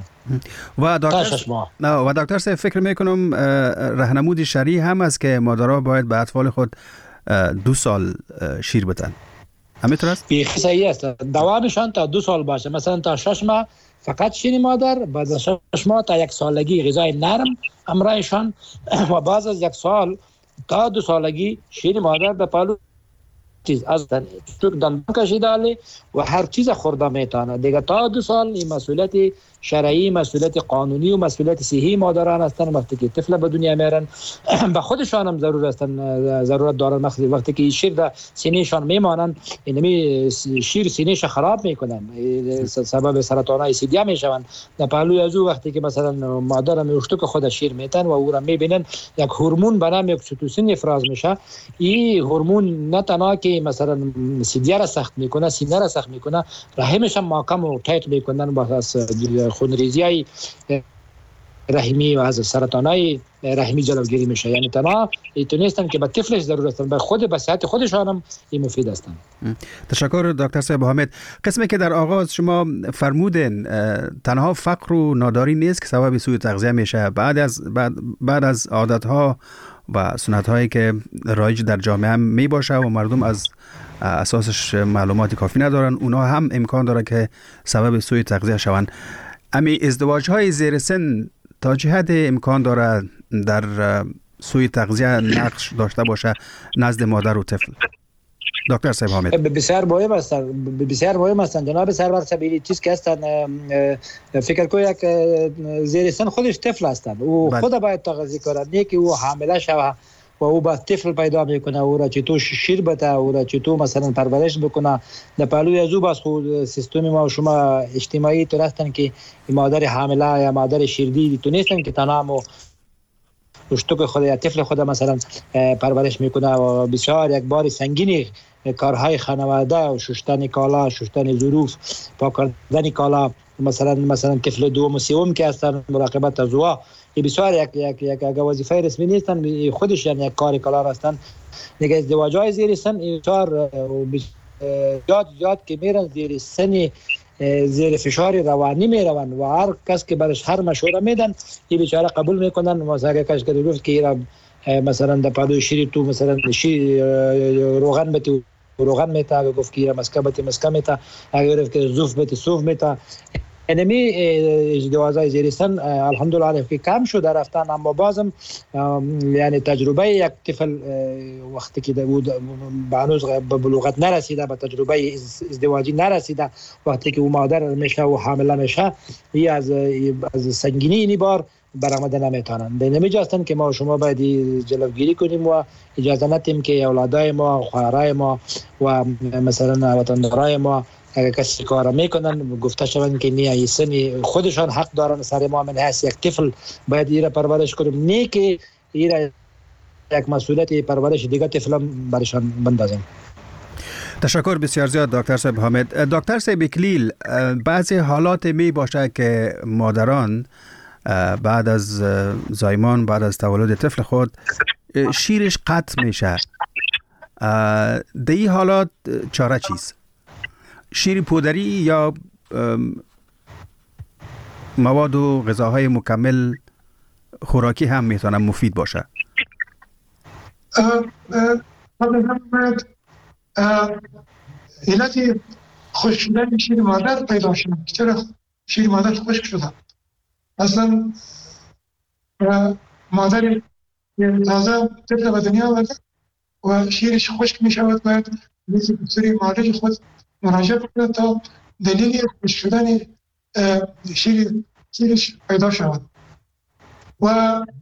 و دکتر و دکتر صاحب فکر میکنم راهنمود شرعی هم است که مادرها باید به اطفال خود دو سال شیر بدن. همینطور است؟ بیخی صحیح است. دوامشان تا دو سال باشه، مثلا تا شش ماه فقط شیر مادر، بعد از شش ماه تا یک سالگی غذای نرم همراهشان و بعد از یک سال تا دو سالگی شیر مادر به پالو چیز از دندان کشیدالی و هر چیز خورده میتونه. دیگه تا دو سال این مسئولیت شرعی، مسئولیت قانونی و مسئولیت صحی مادران هستن. وقتی که طفل به دنیا میارن به خودشان هم ضرور هستن، ضرورت دارن. وقتی که شیر در سینهشان میمانن، اینمی شیر سینهش خراب میکنن، سبب سرطانای سیدیا میشون. در پهلوی از او وقتی که مثلا مادر میوشتو که خود شیر میتن و او را میبینن یک هورمون به نام اکسیتوسین افراز میشه. این هورمون نه تنها که مثلا سیدیا را سخت میکنه، سینه را سخت میکنه، رحمش هم محکم و تایت میکنن با خونریزی های رحمی و از سرطانای رحمی جلوگیری میشه. یعنی تنها تونستن که به طفلش ضرورت دارن، به خود به صحت خودشان هم این مفید هستن. تشکر دکتر صاحب حامد. قسمی که در آغاز شما فرمودین تنها فقر و ناداری نیست که سبب سوء تغذیه میشه، بعد از بعد, بعد از عادت‌ها و سنت‌هایی که رایج در جامعه هم می باشه و مردم از اساسش معلومات کافی ندارن، اونها هم امکان داره که سبب سوء تغذیه شوند. امی ازدواج‌های زیر سن تا چه حد امکان داره در سوء تغذیه نقش داشته باشه نزد مادر و طفل؟ دکتر صاحب حامد. بسیار مهم هستن، بسیار مهم هستن جناب سرور سبیلی. چیز که هستن فکر کو یک زیر سن خودش طفل هستن و خود باید تغذیه کنه، نه که او حامله شوه و او با طفل پیدا میکنه او را چطور شیر بده، او را چطور مثلا پرورش بکنه. در پهلوی از او باز خود سیستم ما و شما اجتماعی طور هستن که مادر حامله یا مادر شیردی تونستن که تنها اشتوک خود یا طفل خود مثلا پرورش میکنه و بسیار یک بار سنگینی کارهای خانواده و شستن کالا، شستن ظروف، پاک کردن کالا، مثلا مثلا طفل دوم و سوم که هستن مراقبت از او، این بسیار یک یک یک وظیفه رسمی نیستن، خودش یعنی یک کار کلا هستن. دیگه ازدواج‌های زیر سن بسیار زیاد زیاد که میرن زیر سن زیر فشار روانی میروند و هر کس که برش هر مشوره میدن این بیچاره قبول میکنن. مثلا کس که گفت که مثلا در پادوی شیر تو مثلا شیر روغن بتی روغن میتا، گفت که مسکه بتی مسکه میتا، اگر گفت که زوف بتی صوف میتا. انمی ازدواج‌های زیر سن الحمدلله که کم شده رفتن، اما بازم یعنی تجربه یک طفل وقتی که بود هنوز به بلوغت نرسیده، به تجربه ازدواجی نرسیده، وقتی که او مادر میشه و حامله میشه، این از از سنگینی این بار برآمده نمیتونن. به نمیجا هستن که ما شما باید جلوگیری کنیم و اجازه ندیم که اولادای ما، خواهرای ما و مثلا وطندارای ما اگر کسی کار میکنن گفته شوند که نه سن خودشان حق دارن سر ما من هست یک طفل باید ایره پرورش کنیم، نه که ایره یک مسئولیت پرورش دیگه طفل برشان بندازیم. تشکر بسیار زیاد دکتر صاحب حامد. دکتر صاحب اکلیل، بعضی حالات می باشه که مادران بعد از زایمان، بعد از تولد طفل خود شیرش قطع میشه. در این حالات چاره چیست؟ شیر پودری یا مواد و غذاهای مکمل خوراکی هم میتونه مفید باشه؟ علت خشک شدن شیر مادر پیدا شده. چرا شیر مادر خشک شده؟ اصلا مادر تازه طفل به دنیا آورده و شیرش خشک می شود، باید مثل بسیاری مادر خود مراجعه کنه تا دلیل خشک شدن شیر شیرش پیدا شود. و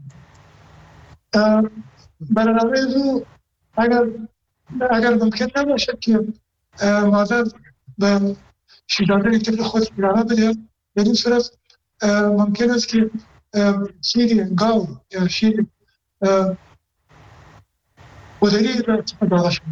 برنامه او اگر اگر ممکن نباشد که مادر به شیر دادن طفل خود ادامه بده، در این صورت ممکن است که شیر گاو یا شیر پودری را استفاده شود.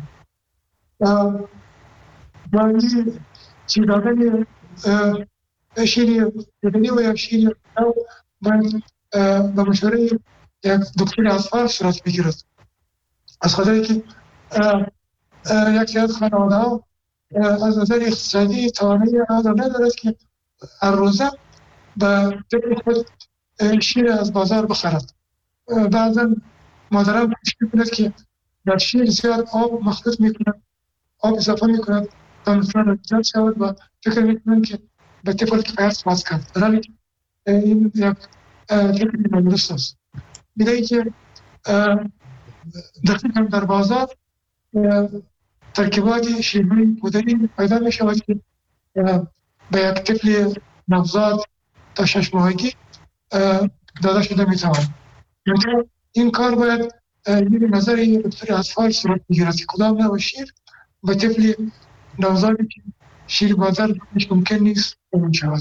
با این شیر دادن شیر پودری و یا شیر گاو باید به مشوره یک دکتر اطفال صورت بگیرد. از خاطر که یک سری از خانواده‌ها از نظر اقتصادی توانایی آن ندارد که هر روزه به طفل خود شیر از بازار بخرد. بعضا مادران مشکل کند که در شیر زیاد آب مخلوط میکنند، آب اضافه میکنند تا مثلا زیاد شود و فکر میکنند که به طفل کفایت خواهد کرد. در حالی که این یک فکر نادرست است. می‌دهی که دقیقاً در بازار ترکیبات شیرهای پودری پیدا می شود که به یک طفل نوزاد تا شش ماهگی داده شده می تواند. این کار باید یک نظر یک دکتر اطفال صورت بگیرد که کدام نوع شیر به طفل نوزادی که شیر مادر ممکن نیست می شود.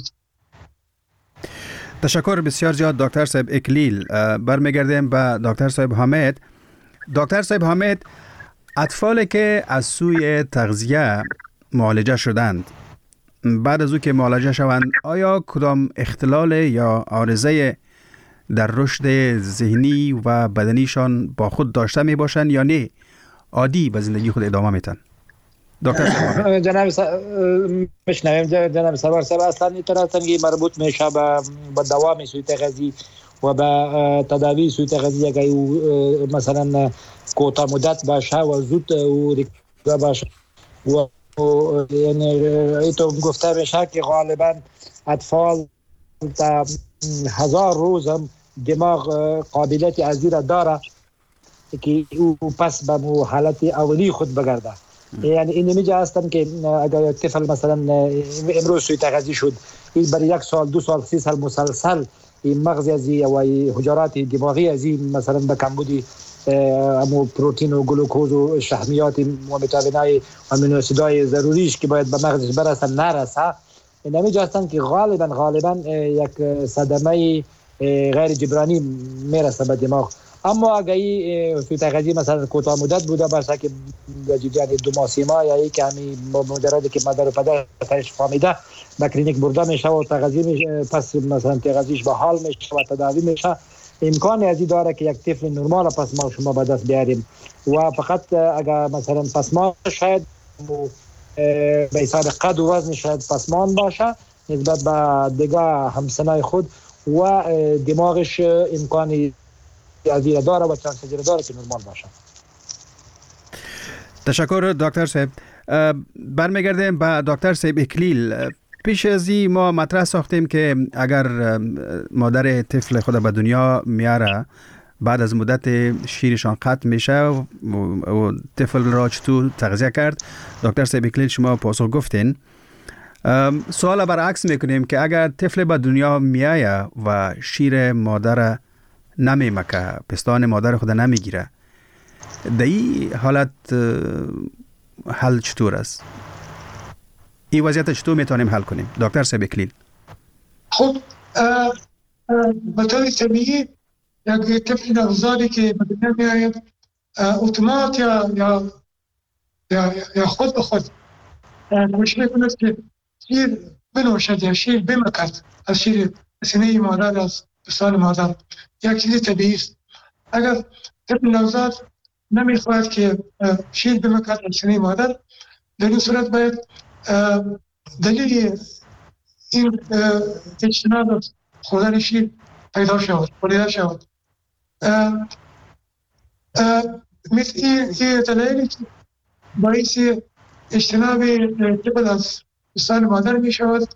تشکر بسیار زیاد دکتر صاحب اکلیل. برمیگردیم به دکتر صاحب حامد. دکتر صاحب حامد، اطفالی که از سوی تغذیه معالجه شدند، بعد از او که معالجه شوند، آیا کدام اختلال یا عارضه در رشد ذهنی و بدنیشان با خود داشته می باشند یا نه عادی به زندگی خود ادامه میتن؟ دکتر سرمایه جناب س... مشنویم جناب سرور صاحب، اصلا این تراتنگی مربوط میشه به با دوام سویت غذایی و به تداوی سویت غذایی که مثلا کوتاه مدت باشه و زود و ریکا باشه و یعنی ایتو گفته میشه که غالبا اطفال تا هزار روز هم دماغ قابلیت از را داره که او پس به حالت اولی خود بگرده. یعنی این نمیجه هستم که اگر طفل مثلا امروز سوی تغذی شد این برای یک سال دو سال سی سال مسلسل این مغز ازی و حجرات دماغی ازی مثلا به کمبودی امو پروتین و گلوکوز و شحمیات و ویتامینای امینو اسیدای ضروریش که باید به مغزش برسن نرسه. نمیجه هستم که غالبا غالبا یک صدمه غیر جبرانی میرسه به دماغ. اما اگر این سوی تغذی مثلا کوتاه مدت بوده باشه که یعنی دو ماه سه ماه یا یک کمی مجرد که مادر و پدر سرش فهمیده به کلینیک برده میشه و تغذی میشه، پس مثلا تغذیش به حال میشه و تداوی میشه، امکان ازی داره که یک طفل نرمال پس ما شما به دست بیاریم و فقط اگر مثلا پسمان شاید به حساب قد و وزن شاید پسمان باشه نسبت به دیگه همسنای خود و دماغش امکانی ازی داره و چانس ازی داره که نرمال باشه. تشکر دکتر صاحب. برمیگردیم به دکتر صاحب اکلیل. پیش از این ما مطرح ساختیم که اگر مادر طفل خود به دنیا میاره بعد از مدت شیرشان قطع میشه و طفل را چطور تغذیه کرد، دکتر صاحب اکلیل شما پاسخ گفتین. سوال برعکس میکنیم که اگر طفل به دنیا میایه و شیر مادر نمیمکه، پستان مادر خود نمیگیره، در این حالت حل چطور است؟ این وضعیت چطور میتونیم حل کنیم دکتر صاحب اکلیل؟ خب به طور طبیعی یک طفل نوزادی که به دنیا میآید اتومات یا یا یا یا خود به خود کوشش میکند که شیر بنوشد یا شیر بمکد از شیر سینه مادر، از پستان مادر. یک چیز طبیعی است. اگر طفل نوزاد نمیخواهد که شیر بمکد از سینه مادر، در این صورت باید دلیل این اجتناب از خوردن شیر پیدا شود، پدید شود. مثل این دلایلی که باعث اجتناب طفل از پستان مادر می شود،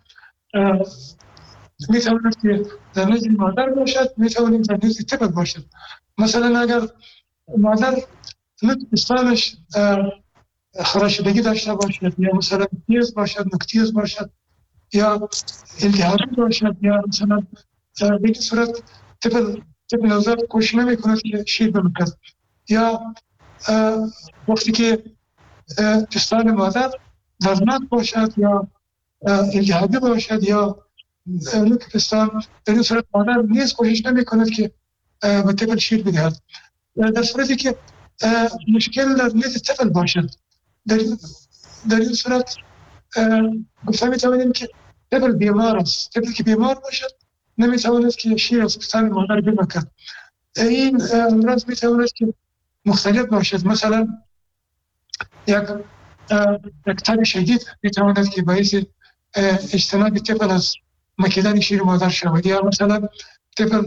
می تواند که در نزد مادر باشد، می تواند در نزد طفل باشد. مثلا اگر مادر نزد پستانش خراشیدگی داشته باشد یا مثلا تیز باشد، نکتیز باشد یا التهابی باشد یا مثلا به این صورت طفل طفل نوزاد کوشش نمی‌کند که شیر بمکد، یا وقتی که پستان مادر دردناک باشد یا التهابی باشد یا نوک پستان، در این صورت مادر نیز کوشش نمی‌کند که به طفل شیر بدهد. در صورتی که مشکل در نزد طفل باشد، در در این صورت گفته می‌توانیم که طفل بیمار است. طفلی که بیمار باشد نمی‌تواند که شیر از پستان مادر بمکد. این امراض می‌تواند که مختلف باشد. مثلا یک یک تب شدید می‌تواند که باعث اجتناب طفل از مکیدن شیر مادر شود، یا مثلا طفل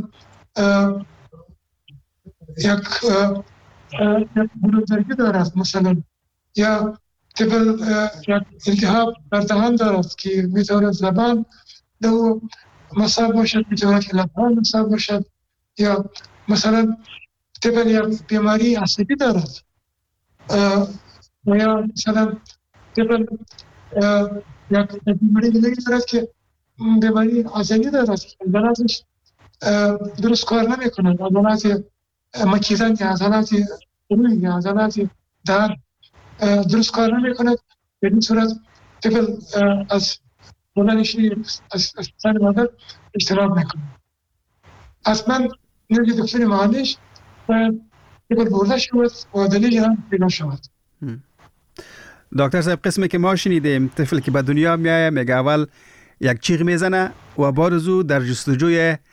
یک بلوردگی دارد مثلا، یا طفل یک التهاب در دهان دارد که میتواند زبان دو مصاب باشد، میتواند که لبان مصاب باشد، یا مثلا طفل یک بیماری عصبی دارد، یا مثلا طفل یک بیماری دیگری دارد که بیماری عضلی دارد، عضلاتش درست کار نمی کنند، عضلات مکیدن یا عضلات روی یا عضلات در درست کار نمی کند. به این صورت طفل از بودن شیر از پستان مادر اجتناب میکنه. اصلا نوعی دکتر معالج طفل برده شود و دلیل هم پیدا شود. دکتر صاحب، قسمی که ما شنیدیم طفل که به دنیا میایه میگه اول یک چیغ میزنه و بعد از او در جستجوی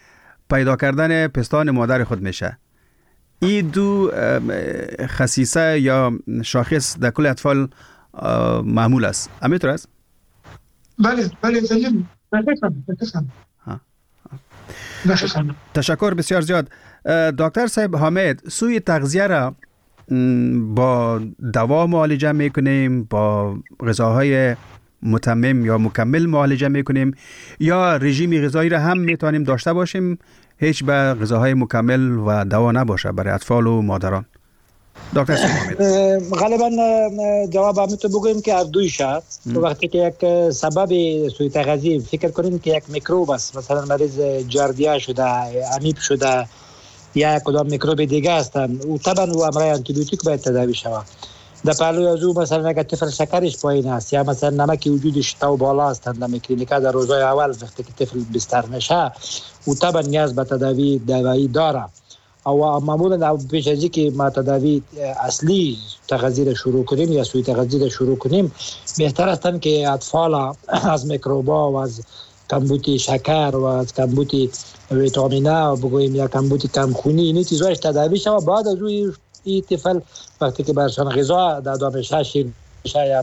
پیدا کردن پستان مادر خود میشه. این دو خصیصه یا شاخص در کل اطفال معمول است. همینطور است؟ بله بله دلیل دقیقاً دقیقاً دقیقاً. تشکر بسیار زیاد. دکتر صاحب حامد، سوی تغذیه را با دوا معالجه میکنیم، با غذاهای متمم یا مکمل معالجه میکنیم، یا رژیم غذایی را هم میتونیم داشته باشیم هیچ به غذاهای مکمل و دوا نباشه برای اطفال و مادران؟ دکتر صاحب حامد، غالبا جواب همین تو بگویم که از دویشه. وقتی که یک سبب سوء تغذیه فکر کنیم که یک میکروب است، مثلا مریض جاردیا شده، امیب شده یا کدام میکروب دیگه هستن، و طبعا و امرای آنتیبیوتیک باید تداوی شود. در پهلوی از او مثلا اگر طفل شکرش پایین است یا مثلا نمک وجودش تو بالا است، در کلینیکا در روزهای اول وقتی که طفل بستر میشه و طبعا نیاز به تداوی دوایی داره. او معمولا پیش از اینکه ما تداوی اصلی تغذیه را شروع کنیم یا سوی تغذیه را شروع کنیم، بهتر است که اطفال از میکروبا و از کمبود شکر و از کمبود ویتامینا و بگوییم یا کمبود کمخونی این چیزاش تداوی شود. بعد از اون این طفل وقتی که برشان غذا داده میشه، شیر یا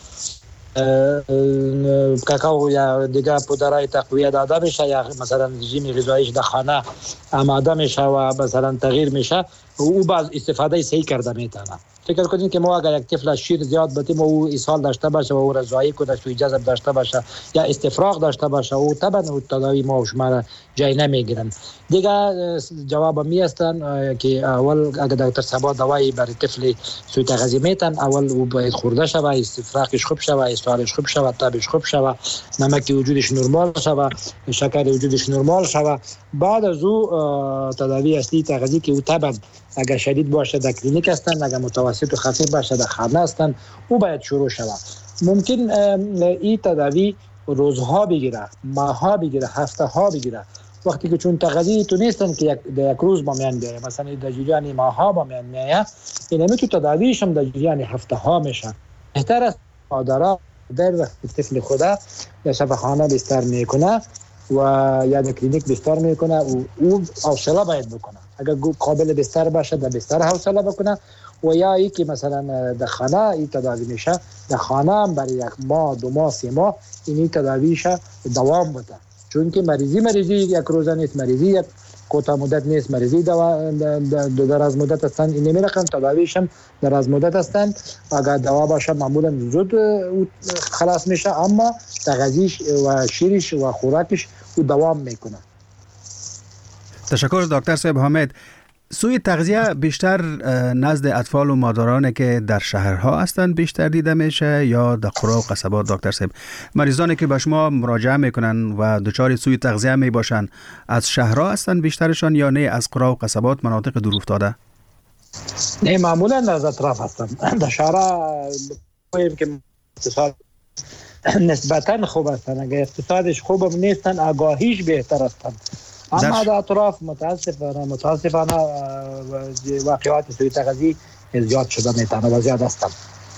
کاکائو یا دیگه پودرهای تقویه داده میشه یا مثلا رژیم غذاییش در خانه آماده میشه و مثلا تغییر میشه، او باز استفاده صحیح کرده میتونه. فکر کنید که ما اگر یک طفل شیر زیاد بدیم و او اسهال داشته باشه و او رضایی کنه، سوی جذب داشته باشه یا استفراغ داشته باشه، او طبعا تداوی ما و شما را جای نمیگیرن. دیگه جواب می هستن که اول اگر دکتر صاحب دوایی برای طفل سوی تغذیه میتن، اول او باید خورده شود، استفراغش خوب شود، استحالش خوب شود، تابش خوب شود، نمک وجودش نرمال شود، شکر وجودش نرمال شود. بعد از او تداوی اصلی تغذیه که او طبعا اگر شدید باشه در کلینیک هستن، اگر متوسط و خفیف باشه در خانه هستن، او باید شروع شود. ممکن این تداوی روزها بگیره، ماهها بگیره، هفته ها بگیره. وقتی که چون تغذیه تو نیستن که یک, یک روز با میان بیایه، مثلا در جریان ماهها با میان میایه، این همی تو تداویش هم در جریان هفته ها میشه. بهتر است مادرها در وقتی طفل خوده در شفاخانه بستر میکنه و یا در کلینیک بستر میکنه و او حوصله باید بکنه. اگر قابل بستر باشه در بستر حوصله بکنه، و یا ای که مثلا در خانه این تداوی میشه، در خانه هم برای یک ماه دو ماه سه ماه این تداویش دوام بده. چون که مریضی مریضی یک روزه نیست، مریضی یک کوتاه مدت نیست، مریضی دوا دو دراز مدت هستند. این نمیرقم تداویش هم دراز مدت هستند. اگر دوا باشه معمولا زود خلاص میشه، اما تغذیش و شیرش و خوراکش او دوام میکنه. تشکر دکتر صاحب حامد. سوی تغذیه بیشتر نزد اطفال و مادران که در شهرها هستند بیشتر دیده میشه یا در قرى و قصبات؟ دکتر صاحب، مریضانی که به شما مراجعه میکنن و دچار سوی تغذیه میباشن از شهرها هستند بیشترشان یا نه از قرى و قصبات، مناطق دور افتاده؟ نه، معمولا از اطراف هستند. در شهرها میگیم که اقتصاد نسبتا خوب هستند، اگر اقتصادش خوب نیستن آگاهیش بهتر هستند. اما در اطراف متاسفانه متاسفانه واقعات سوی تغذیه زیاد شده میتونه و زیاد هستند.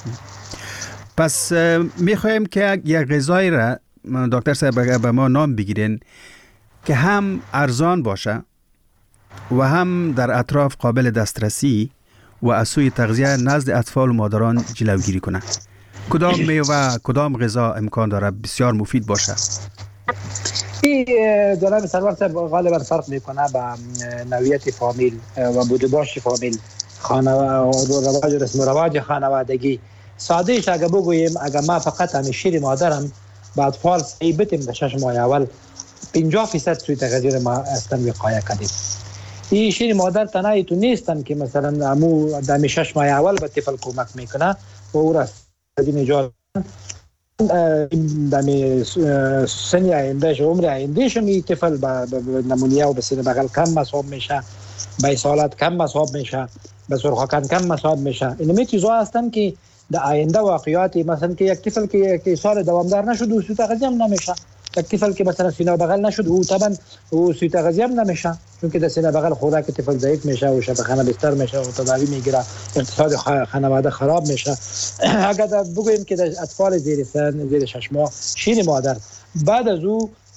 پس میخوایم که یک غذایی را دکتر صاحب به ما نام بگیرین که هم ارزان باشه و هم در اطراف قابل دسترسی و از سوی تغذیه نزد اطفال و مادران جلوگیری کنه. کدام میوه کدام غذا امکان داره بسیار مفید باشه؟ این جناب سرور صاحب غالبا فرق میکنه با نوعیت فامیل و بودباش فامیل، خانواده و رواج رسم و رواج خانوادگی. ساده ایش اگه بگوییم اگه ما فقط همین شیر مادرم با اطفال صحیح بتیم در شش ماه اول پنجاه فیصد سوی تغذیه ما اصلا وقایه کردیم. این شیر مادر تنهایی تو نیستن که مثلا امو در شش ماه اول به طفل کمک میکنه و او را نجات دمی سنی آیندهش عمر آیندهش می طفل با نمونیا و بسیار بغل کم مصاب میشه، با سالات کم مصاب میشه، با سرخکان کم مصاب میشه. این می چیزا هستن که در آینده واقعیاتی مثلا که یک طفل که که سال دوامدار نشد و سوی تغذیه هم نمیشه، یک طفل که مثلا سینه بغل نشد او طبعا او سوی تغذیه هم نمیشه، چون که در سینه بغل خوراک طفل ضعیف میشه و شفاخانه بستر میشه و تداوی میگیره، اقتصاد خانواده خراب میشه. اگر بگوییم که در اطفال زیر سن زیر شش ماه شیر مادر بعد از او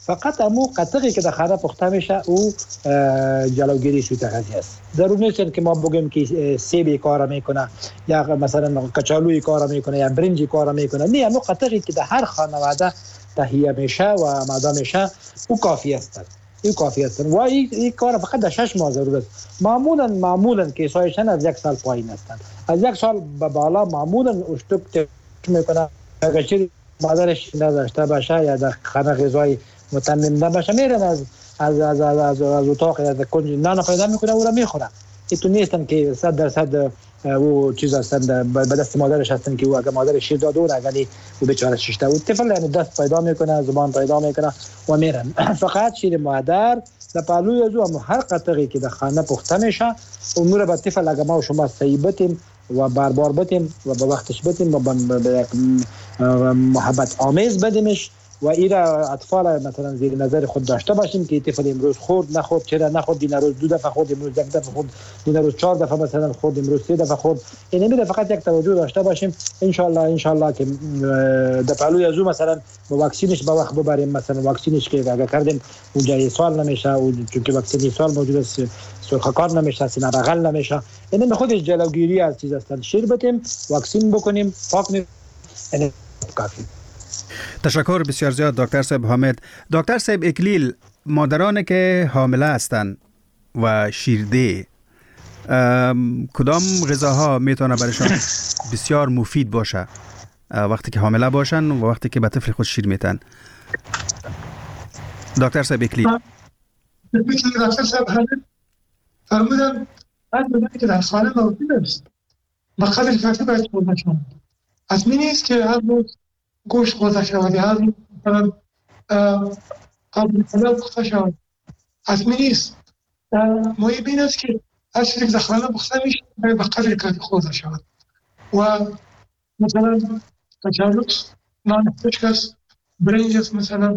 فقط امو قطعی که در خانه پخته میشه او جلوگیری سوء تغذیه است. ضرور نیست که ما بگیم که سیب کار میکنه یا مثلا کچالوی کار میکنه یا برنج کار میکنه. نه، امو قطعی که در هر خانواده تهیه میشه و معده میشه او کافی است. این کافی است و این, این کار فقط در شش ماه ضرور است. معمولا معمولا کیسایشن از یک سال پایین هستند. از یک سال به بالا معمولا اشتوک میکنه اگر چیزی مادرش نداشته باشه یا در خانه غذایی متمم نباشه میرن از از از از از, از اتاق یا از کنج نان پیدا میکنه او را میخوره. اینطور نیستن که صد درصد او چیز هستند به دست مادرش هستند که او اگر مادر شیر داده و اگلی او بیچاره شیشته و طفل یعنی دست پیدا میکنه زبان پیدا میکنه و میرن. فقط شیر مادر در پهلوی از او هر قطعی که در خانه پخته میشه اون رو به طفل اگر ما و شما سیبتیم و بار بار بتیم و به وقتش بتیم و به محبت آمیز بدیمش و ایرا اطفال مثلا زیر نظر خود داشته باشیم که طفل امروز خورد نخورد چرا نخورد این روز دو دفعه خورد امروز یک دفعه خورد این روز چهار دفعه مثلا خورد امروز سه دفعه خورد این نمیده. فقط یک توجه داشته باشیم ان شاء الله ان شاء الله که در پهلوی از او مثلا با واکسینش به وقت ببریم. مثلا واکسینش که اگه کردیم اونجا سوال نمیشه و چون که واکسن سوال موجود است سرخکار نمیشه سینه بغل نمیشه. این خودش جلوگیری از چیز است. شیر بتیم واکسین بکنیم پاک می کافی. تشکر بسیار زیاد دکتر صاحب حامد. دکتر صاحب اکلیل، مادران که حامله هستند و شیرده کدام غذاها میتونه برایشان بسیار مفید باشه وقتی که حامله باشن و وقتی که به طفل خود شیر میتن؟ دکتر صاحب اکلیل. دکتر صاحب حامد فرمودن هر بدانی که در خانه موجود است به قدر کافی باید خورده شود. حتمی نیست که هر روز گوشت خورده شود یا هر روز مثلا قابل پلو پخته شود. حتمی نیست. مهم این است که هر چیزی که در خانه پخته میشه باید به قدر کافی خورده شود و مثلا کچالو نان خشک است، برنج است، مثلا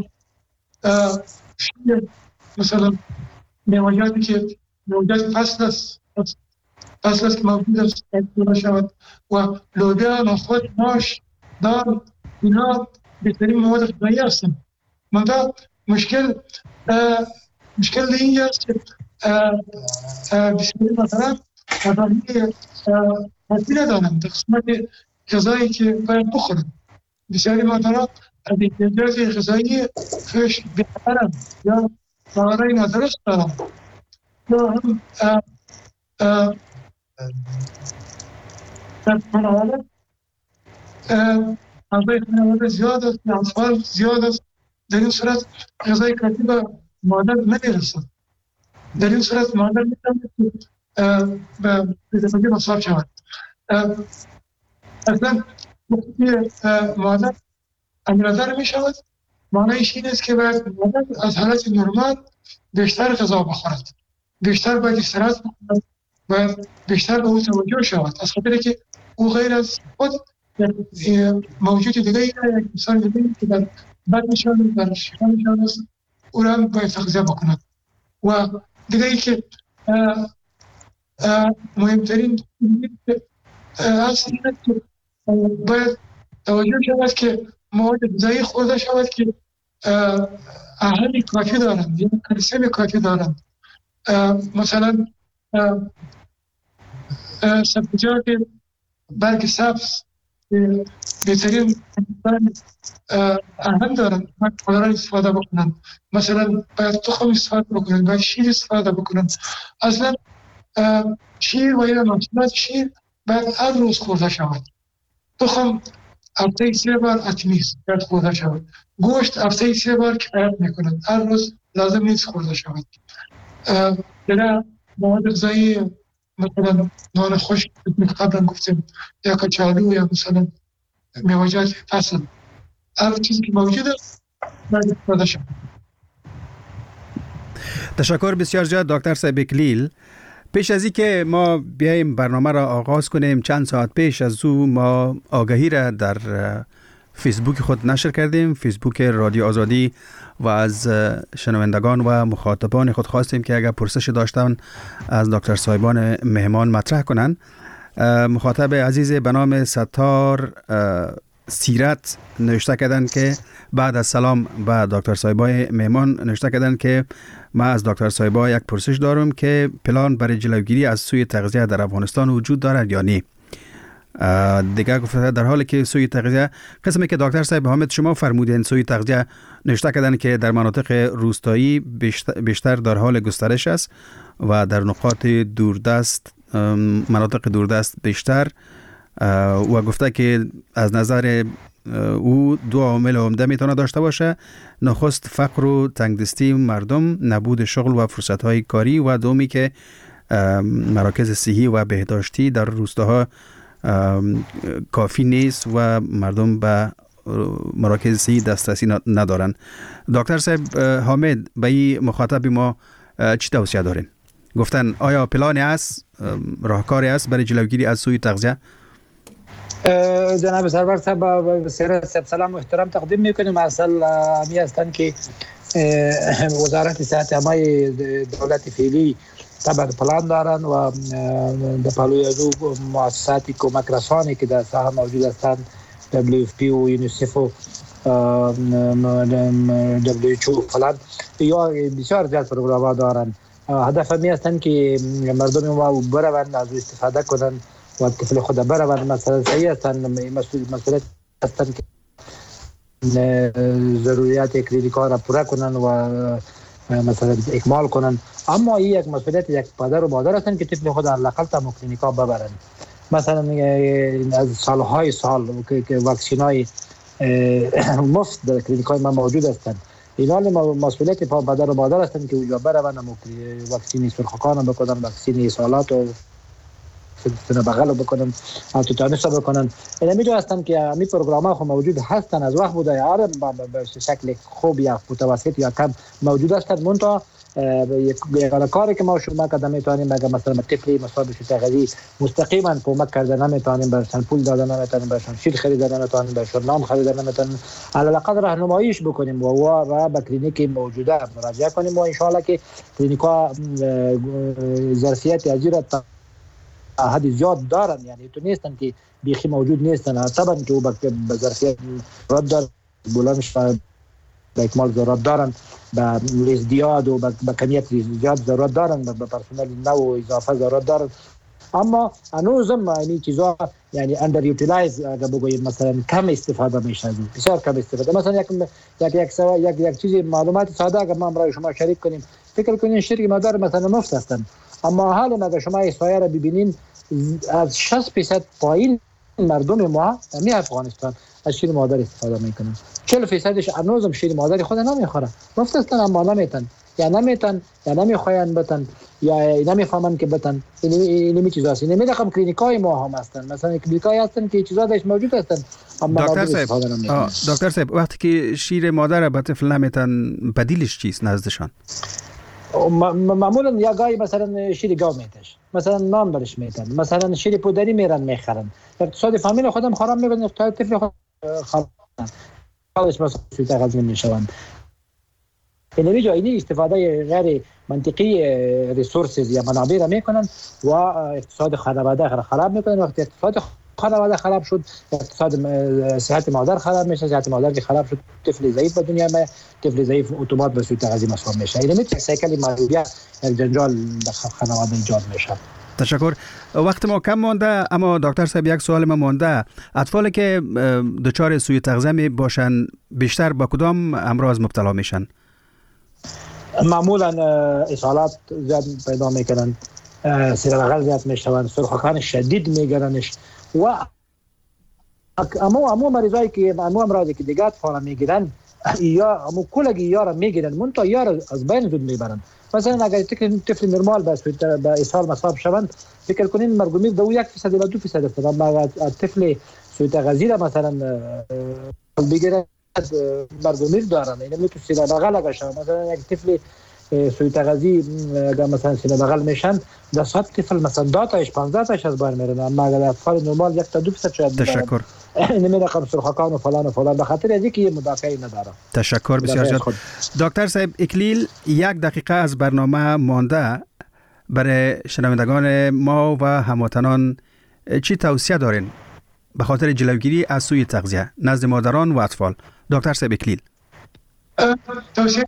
شیر، مثلا میوه‌جاتی که میوه‌جات فصل است فصل است که موجود است باید شود و لوبیا، نخود، ماش، دال اینا بهترین مواد غذایی هستند. منتها مشکل مشکل اینجاست که بسیاری مادران مادران حتی ندارند در قسمت غذایی که باید بخورند. بسیاری مادران از احتیاجات غذایی خودش بی‌خبرند یا باورهای نادرست دارند یا هم در خانواده غذای خانواده زیاد است، اطفال زیاد است. در این صورت غذای کافی به مادر نمیرسد. در این صورت مادر میتواند به پیداپردی مصاب شود. اصلا وقتی مادر امیرادر می شود معنیش این است که باید مادر از حالت نرمال بیشتر غذا بخورد، بیشتر باید استراحت بکند، باید بیشتر به او توجه شود، از خاطر که او غیر از خود موجود دیگه یک انسان دیگه که در بدنشان در شکمشان است او را هم باید تغذیه بکند. و دیگه ای که مهمترین اصل این است که باید توجه شود که مواد غذایی خورده شود که اهل کافی دارند یا کلسیم کافی دارند. مثلا سبزیجات برگ سبز بهترین اهم دارند باید استفاده بکنند. مثلا باید تخم استفاده بکنند، باید شیر استفاده بکنند. اصلا شیر و یا محصولات شیر باید هر روز خورده شود. تخم هفته سه بار حتمی است باید خورده شود. گوشت هفته سه بار کفایت میکند، هر روز لازم نیست خورده شود. دیگر مواد غذایی مثلا نان خشک قبلا گفتیم یا کچالو یا مثلا میوه‌جات فصل، هر چیزی که موجود است باید خورده شود. تشکر بسیار زیاد دکتر صاحب اکلیل. پیش از این که ما بیایم برنامه را آغاز کنیم، چند ساعت پیش از او ما آگهی را در فیسبوک خود نشر کردیم، فیسبوک رادیو آزادی، و از شنوندگان و مخاطبان خود خواستیم که اگر پرسش داشتن از دکتر صاحبان مهمان مطرح کنن. مخاطب عزیز به نام ستار سیرت نوشته کردن که بعد از سلام به دکتر صایبای مهمان نوشته کردن که ما از دکتر صایبا یک پرسش دارم که پلان برای جلوگیری از سوء تغذیه در افغانستان وجود دارد یا نه. دیگه گفته در حالی که سوء تغذیه قسمی که دکتر صاحب حامد شما فرمودین سوء تغذیه نوشته کردن که در مناطق روستایی بیشتر در حال گسترش است و در نقاط دوردست مناطق دوردست بیشتر، و گفته که از نظر او دو عامل عمده میتونه داشته باشه: نخست فقر و تنگدستی مردم، نبود شغل و فرصت‌های کاری، و دومی که مراکز صحی و بهداشتی در روستاها کافی نیست و مردم به مراکز صحی دسترسی ندارن. دکتر صاحب حامد به این مخاطب ما چی توصیه دارین؟ گفتن آیا پلانی است، راهکاری است برای جلوگیری از سوء تغذیه؟ جناب سرور صاحب سیرت سلام و احترام تقدیم میکنیم. اصل همی هستند که وزارت صحت همه دولت فعلی طبعا پلان دارن و در پلوی از او مؤسساتی کمک رسانی که در ساحه موجود هستند، دبلیو اف پی و یونیسف و دبلیو اچ او فلان، یا بسیار زیاد پروگرام ها دارن. هدف همی هستند که مردم ما بروند از استفاده کنند و طفل خود بروند. مثلا صحیح هستند، مسئولیت هستند که ضروریات کلینیکا را پورا کنند و مثلا اکمال کنند، اما این یک مسئولیت یک پدر و مادر هستند که طفل خود حداقل تا کلینیکا ببرند. مثلا از سالهای سال که واکسینای مفت در کلینیکای ما موجود هستند، اینا مسئولیت پدر و مادر هستند که اونجا بروند واکسین سرخوکان بکنند، واکسین اسهالات و فتنه بغل بکنن، تتانوس بکنن. اینا میدونن هستند که همین پروگرام ها موجود هستند، از وقت بوده یا به شکل خوب یا متوسط یا کم موجود هستند. منتها یک کاری که ما شما کردن میتونیم بگم مثلا طفلی مصاب سوء تغذیه مستقیما کمک کردن نمیتونیم، برشان پول دادن نمیتونیم، برشان شیر خریدن نمیتونیم، برشان نام خریدن نمیتونیم، علاوه راهنماییش بکنیم و و به کلینیک موجوده مراجعه کنیم و ان شاء الله که کلینیکا ظرفیت اجرا حد زیاد دارن، یعنی تو نیستن که بیخی موجود نیستن. طبعا که به ظرفیت رد دارن، بلندش به اکمال ضرورت دارن، به ازدیاد و به کمیت زیاد ضرورت دارن، به پرسنل نو و اضافه ضرورت دارن، اما هنوزم این چیزا یعنی اندر یوتیلایز اگه بگوییم مثلا کم استفاده میشه، بسیار کم استفاده. مثلا یک یک یک سوا یک یک چیز معلومات ساده اگه ما برای شما شریک کنیم، فکر کنین شرکت مدار مثلا مفت هستن، اما حالا اگه شما احصایه را ببینین از شصت درصد پایین مردم ما می افغانستان از شیر مادر استفاده میکنن، چهل درصدش هنوزم شیر مادر خود نمیخوره، مفت هستن اما نمیتن یا نمیتن یا نمیخواین بتن یا نمیفهمن که بتن. این این می چیزاست. این می رقم کلینیکای ما هم هستن، مثلا کلینیکای هستن که چیزا درش موجود هستن اما دکتر صاحب دکتر صاحب وقتی که شیر مادر به طفل نمیتن بدیلش چیست نزدشان؟ معمولا یا گاهی مثلا شیر گاو میتش، مثلا نان برش میتن، مثلا شیر پودری میرن میخرن، اقتصاد فامیل خودم خراب میکنن، اقتصاد طفل خود خراب میکنن، حالش مثلا سوء تغذیه میشوند. این ویژه اینی استفاده غیر منطقی ریسورسز یا منابع را میکنن و اقتصاد خانواده خراب میکنن. وقتی اقتصاد خانواده خراب شد، اقتصاد صحت مادر خراب میشه، صحت مادر که خراب شد طفل ضعیف به دنیا میاد، طفل ضعیف اتومات به سوء تغذیه مسئول میشه. این میتونه سایکل معلولیه یک جنجال در خانواده ایجاد میشه. تشکر. وقت ما کم مانده، اما دکتر صاحب یک سوال ما مانده. اطفالی که دچار سوء تغذیه می باشن بیشتر با کدام امراض مبتلا میشن؟ معمولا اسهالات زیاد پیدا میکنن، سیر بغل زیاد میشون، سرخوکان شدید میگیرنش و اما اما مریضایی که اما امراضی که دیگه فورا میگیرن یا اما کلگی یارا میگیرن منتها یار از بین زود میبرن. مثلا اگر طفل نرمال بس به اسهال مصاب شوند، فکر کنین مرگومی دو یک درصد یا دو درصد است، اما طفل سوء تغذیه مثلا بگیره مرگومی دارن. این میتونه سیر بغل اگر شما مثلا یک طفل سوء تغذیه اگر مثلا سینه بغل میشن در صد طفل مثلا دو تاش پانزده تاش از بین میرن، اما اگر اطفال نرمال یک تا دو درصد شاید. تشکر. نمی رقم سرخوکان و فلان و فلان به خاطر از اینکه مدافعی نداره. تشکر بسیار زیاد. دکتر صاحب اکلیل یک دقیقه از برنامه مانده، برای شنوندگان ما و هموطنان چی توصیه دارین به خاطر جلوگیری از سوء تغذیه نزد مادران و اطفال. دکتر صاحب اکلیل. توصیه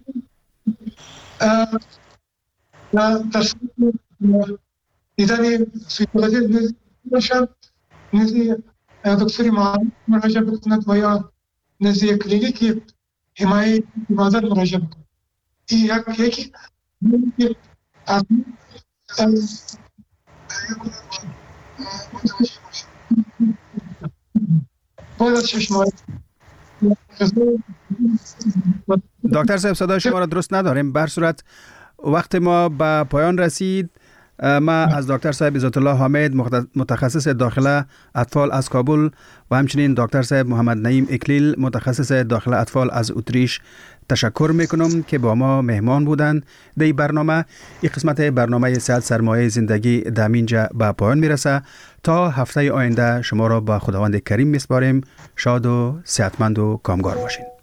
دیدن سوء تغذیه باشد نزد دکتری مراجعه بکند و یا نزد کلینیک حمایه مادر مراجعه بکند. این یک یکی دکتر صاحب صدای شما را درست نداریم. بر صورت وقت ما به پایان رسید. ما از دکتر صاحب عزت الله حامد متخصص داخله اطفال از کابل و همچنین دکتر صاحب محمد نعیم اکلیل متخصص داخله اطفال از اتریش تشکر میکنم که با ما مهمان بودند در این برنامه. این قسمت برنامه صحت سرمایه زندگی در اینجا به پایان میرسه. تا هفته آینده شما را با خداوند کریم میسپاریم. شاد و صحتمند و کامگار باشین.